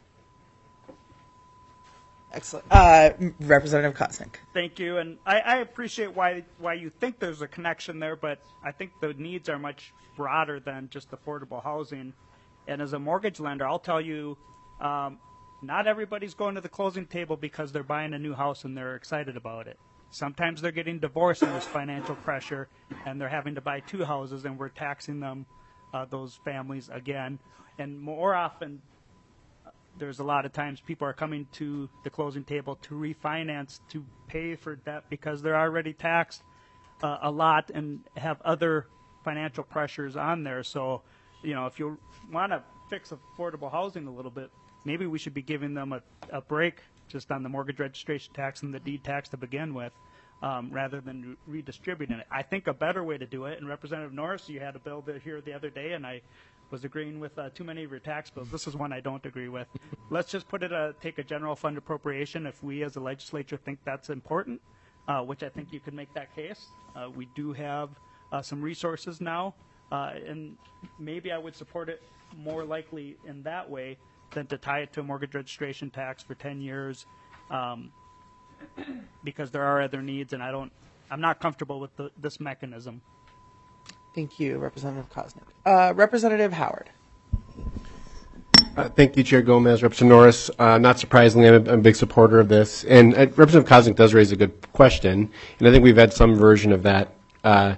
Excellent. Uh, Representative Koznick. Thank you, and I, I appreciate why why you think there's a connection there, but I think the needs are much broader than just affordable housing. And as a mortgage lender, I'll tell you, um, not everybody's going to the closing table because they're buying a new house and they're excited about it. Sometimes they're getting divorced and there's financial pressure, and they're having to buy two houses, and we're taxing them, uh, those families again. And more often, there's a lot of times people are coming to the closing table to refinance, to pay for debt because they're already taxed uh, a lot and have other financial pressures on there. So, you know, if you want to fix affordable housing a little bit, maybe we should be giving them a, a break just on the mortgage registration tax and the deed tax to begin with, um, rather than redistributing it. I think a better way to do it, and Representative Norris, you had a bill here the other day, and I was agreeing with uh, too many of your tax bills. This is one I don't agree with. Let's just put it, a, take a general fund appropriation if we as a legislature think that's important, uh, which I think you could make that case. Uh, we do have uh, some resources now, uh, and maybe I would support it more likely in that way than to tie it to a mortgage registration tax for ten years, um, because there are other needs, and I don't, I'm not comfortable with the, this mechanism. Thank you, Representative Koznick. Uh, Representative Howard. Uh, thank you, Chair Gomez. Representative Norris, uh, not surprisingly, I'm a, I'm a big supporter of this. And uh, Representative Koznick does raise a good question, and I think we've had some version of that uh,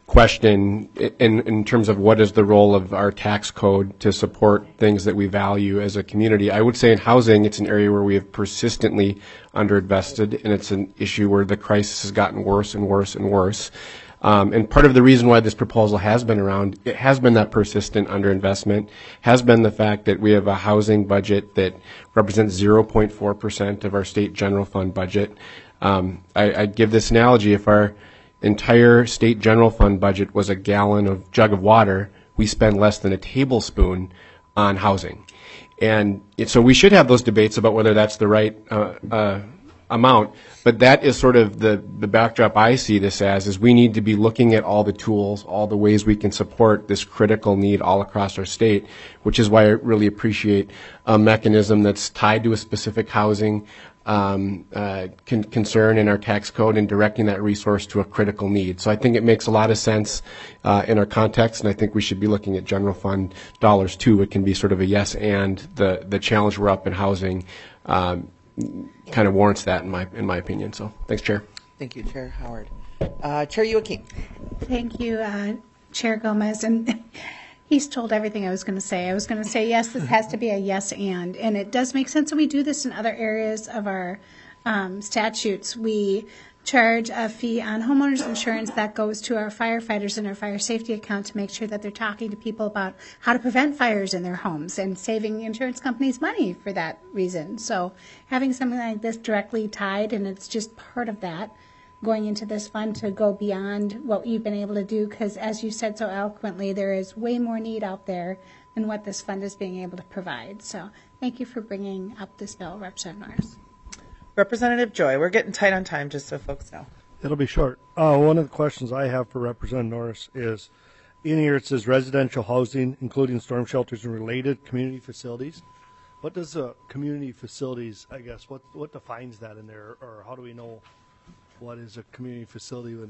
question in, in terms of what is the role of our tax code to support things that we value as a community. I would say in housing, it's an area where we have persistently underinvested, and it's an issue where the crisis has gotten worse and worse and worse. Um, and part of the reason why this proposal has been around, it has been that persistent underinvestment, has been the fact that we have a housing budget that represents zero point four percent of our state general fund budget. Um, I, I'd give this analogy: if our entire state general fund budget was a gallon of jug of water, we spend less than a tablespoon on housing. And it, so we should have those debates about whether that's the right uh, uh, amount. But that is sort of the, the backdrop I see this as, is we need to be looking at all the tools, all the ways we can support this critical need all across our state, which is why I really appreciate a mechanism that's tied to a specific housing um, uh, con- concern in our tax code and directing that resource to a critical need. So I think it makes a lot of sense uh, in our context, and I think we should be looking at general fund dollars too. It can be sort of a yes and. The, the challenge we're up in housing um, kind of warrants that in my in my opinion. So thanks, Chair. Thank you, Chair Howard. Uh, Chair Youakim. Thank you, uh, Chair Gomez. And he's told everything I was going to say. I was going to say, yes, this has to be a yes and. And it does make sense. And we do this in other areas of our um, statutes. We charge a fee on homeowners insurance that goes to our firefighters in our fire safety account to make sure that they're talking to people about how to prevent fires in their homes and saving insurance companies money for that reason. So having something like this directly tied, and it's just part of that, going into this fund to go beyond what you've been able to do, because as you said so eloquently, there is way more need out there than what this fund is being able to provide. So thank you for bringing up this bill, Representative Norris. Representative Joy, we're getting tight on time, just so folks know. It'll be short. Uh, one of the questions I have for Representative Norris is, in here it says residential housing, including storm shelters and related community facilities. What does a community facilities, I guess, what what defines that in there, or how do we know what is a community facility? When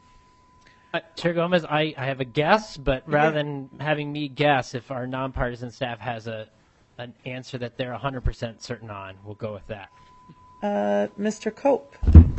Uh, Chair Gomez, I, I have a guess, but rather than having me guess, if our nonpartisan staff has a an answer that they're one hundred percent certain on, we'll go with that. Uh, Mister Cope.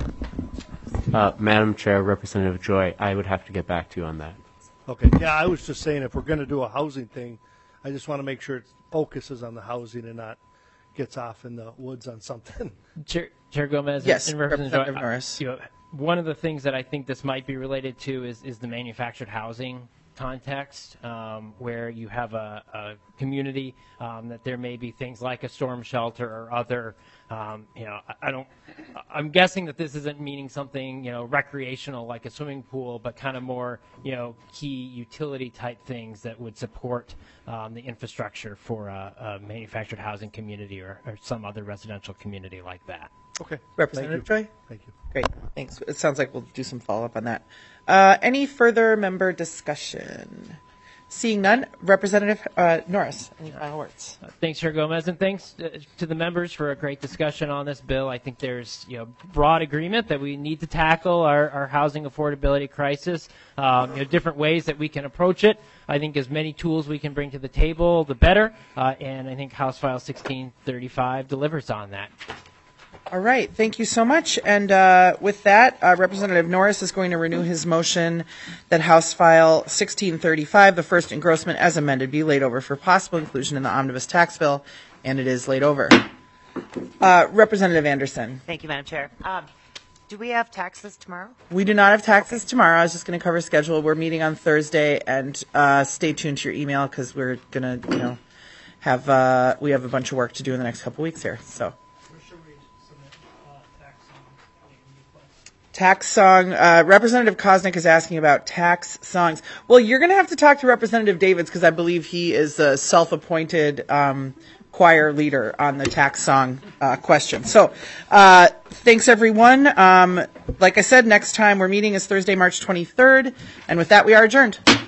Uh, Madam Chair, Representative Joy, I would have to get back to you on that. Okay. Yeah, I was just saying, if we're going to do a housing thing, I just want to make sure it focuses on the housing and not gets off in the woods on something. Chair, Chair Gomez, Yes, and Representative Representative Joy, Norris. You know, one of the things that I think this might be related to is, is the manufactured housing context, um, where you have a, a community um, that there may be things like a storm shelter or other, um, you know, I, I don't, I'm guessing that this isn't meaning something, you know, recreational like a swimming pool, but kind of more, you know, key utility type things that would support um, the infrastructure for a, a manufactured housing community or, or some other residential community like that. Okay. Representative Joy? Thank you. Great, thanks. It sounds like we'll do some follow-up on that. Uh, any further member discussion? Seeing none, Representative uh, Norris, any final words? Uh, thanks, Chair Gomez, and thanks uh, to the members for a great discussion on this bill. I think there's, you know, broad agreement that we need to tackle our, our housing affordability crisis. Um, you know, different ways that we can approach it. I think as many tools we can bring to the table, the better. Uh, and I think House File sixteen thirty-five delivers on that. All right, thank you so much. And uh, with that, uh, Representative Norris is going to renew his motion that House File sixteen thirty-five, the first engrossment as amended, be laid over for possible inclusion in the omnibus tax bill, and it is laid over. Uh, Representative Anderson. Thank you, Madam Chair. Um, do we have taxes tomorrow? We do not have taxes tomorrow. I was just going to cover schedule. We're meeting on Thursday, and uh, stay tuned to your email because we're going to, you know, have uh, we have a bunch of work to do in the next couple weeks here. So. Tax song. Uh, Representative Koznick is asking about tax songs. Well, you're going to have to talk to Representative Davids because I believe he is a self-appointed um, choir leader on the tax song uh, question. So uh, thanks, everyone. Um, like I said, next time we're meeting is Thursday, March twenty-third. And with that, we are adjourned.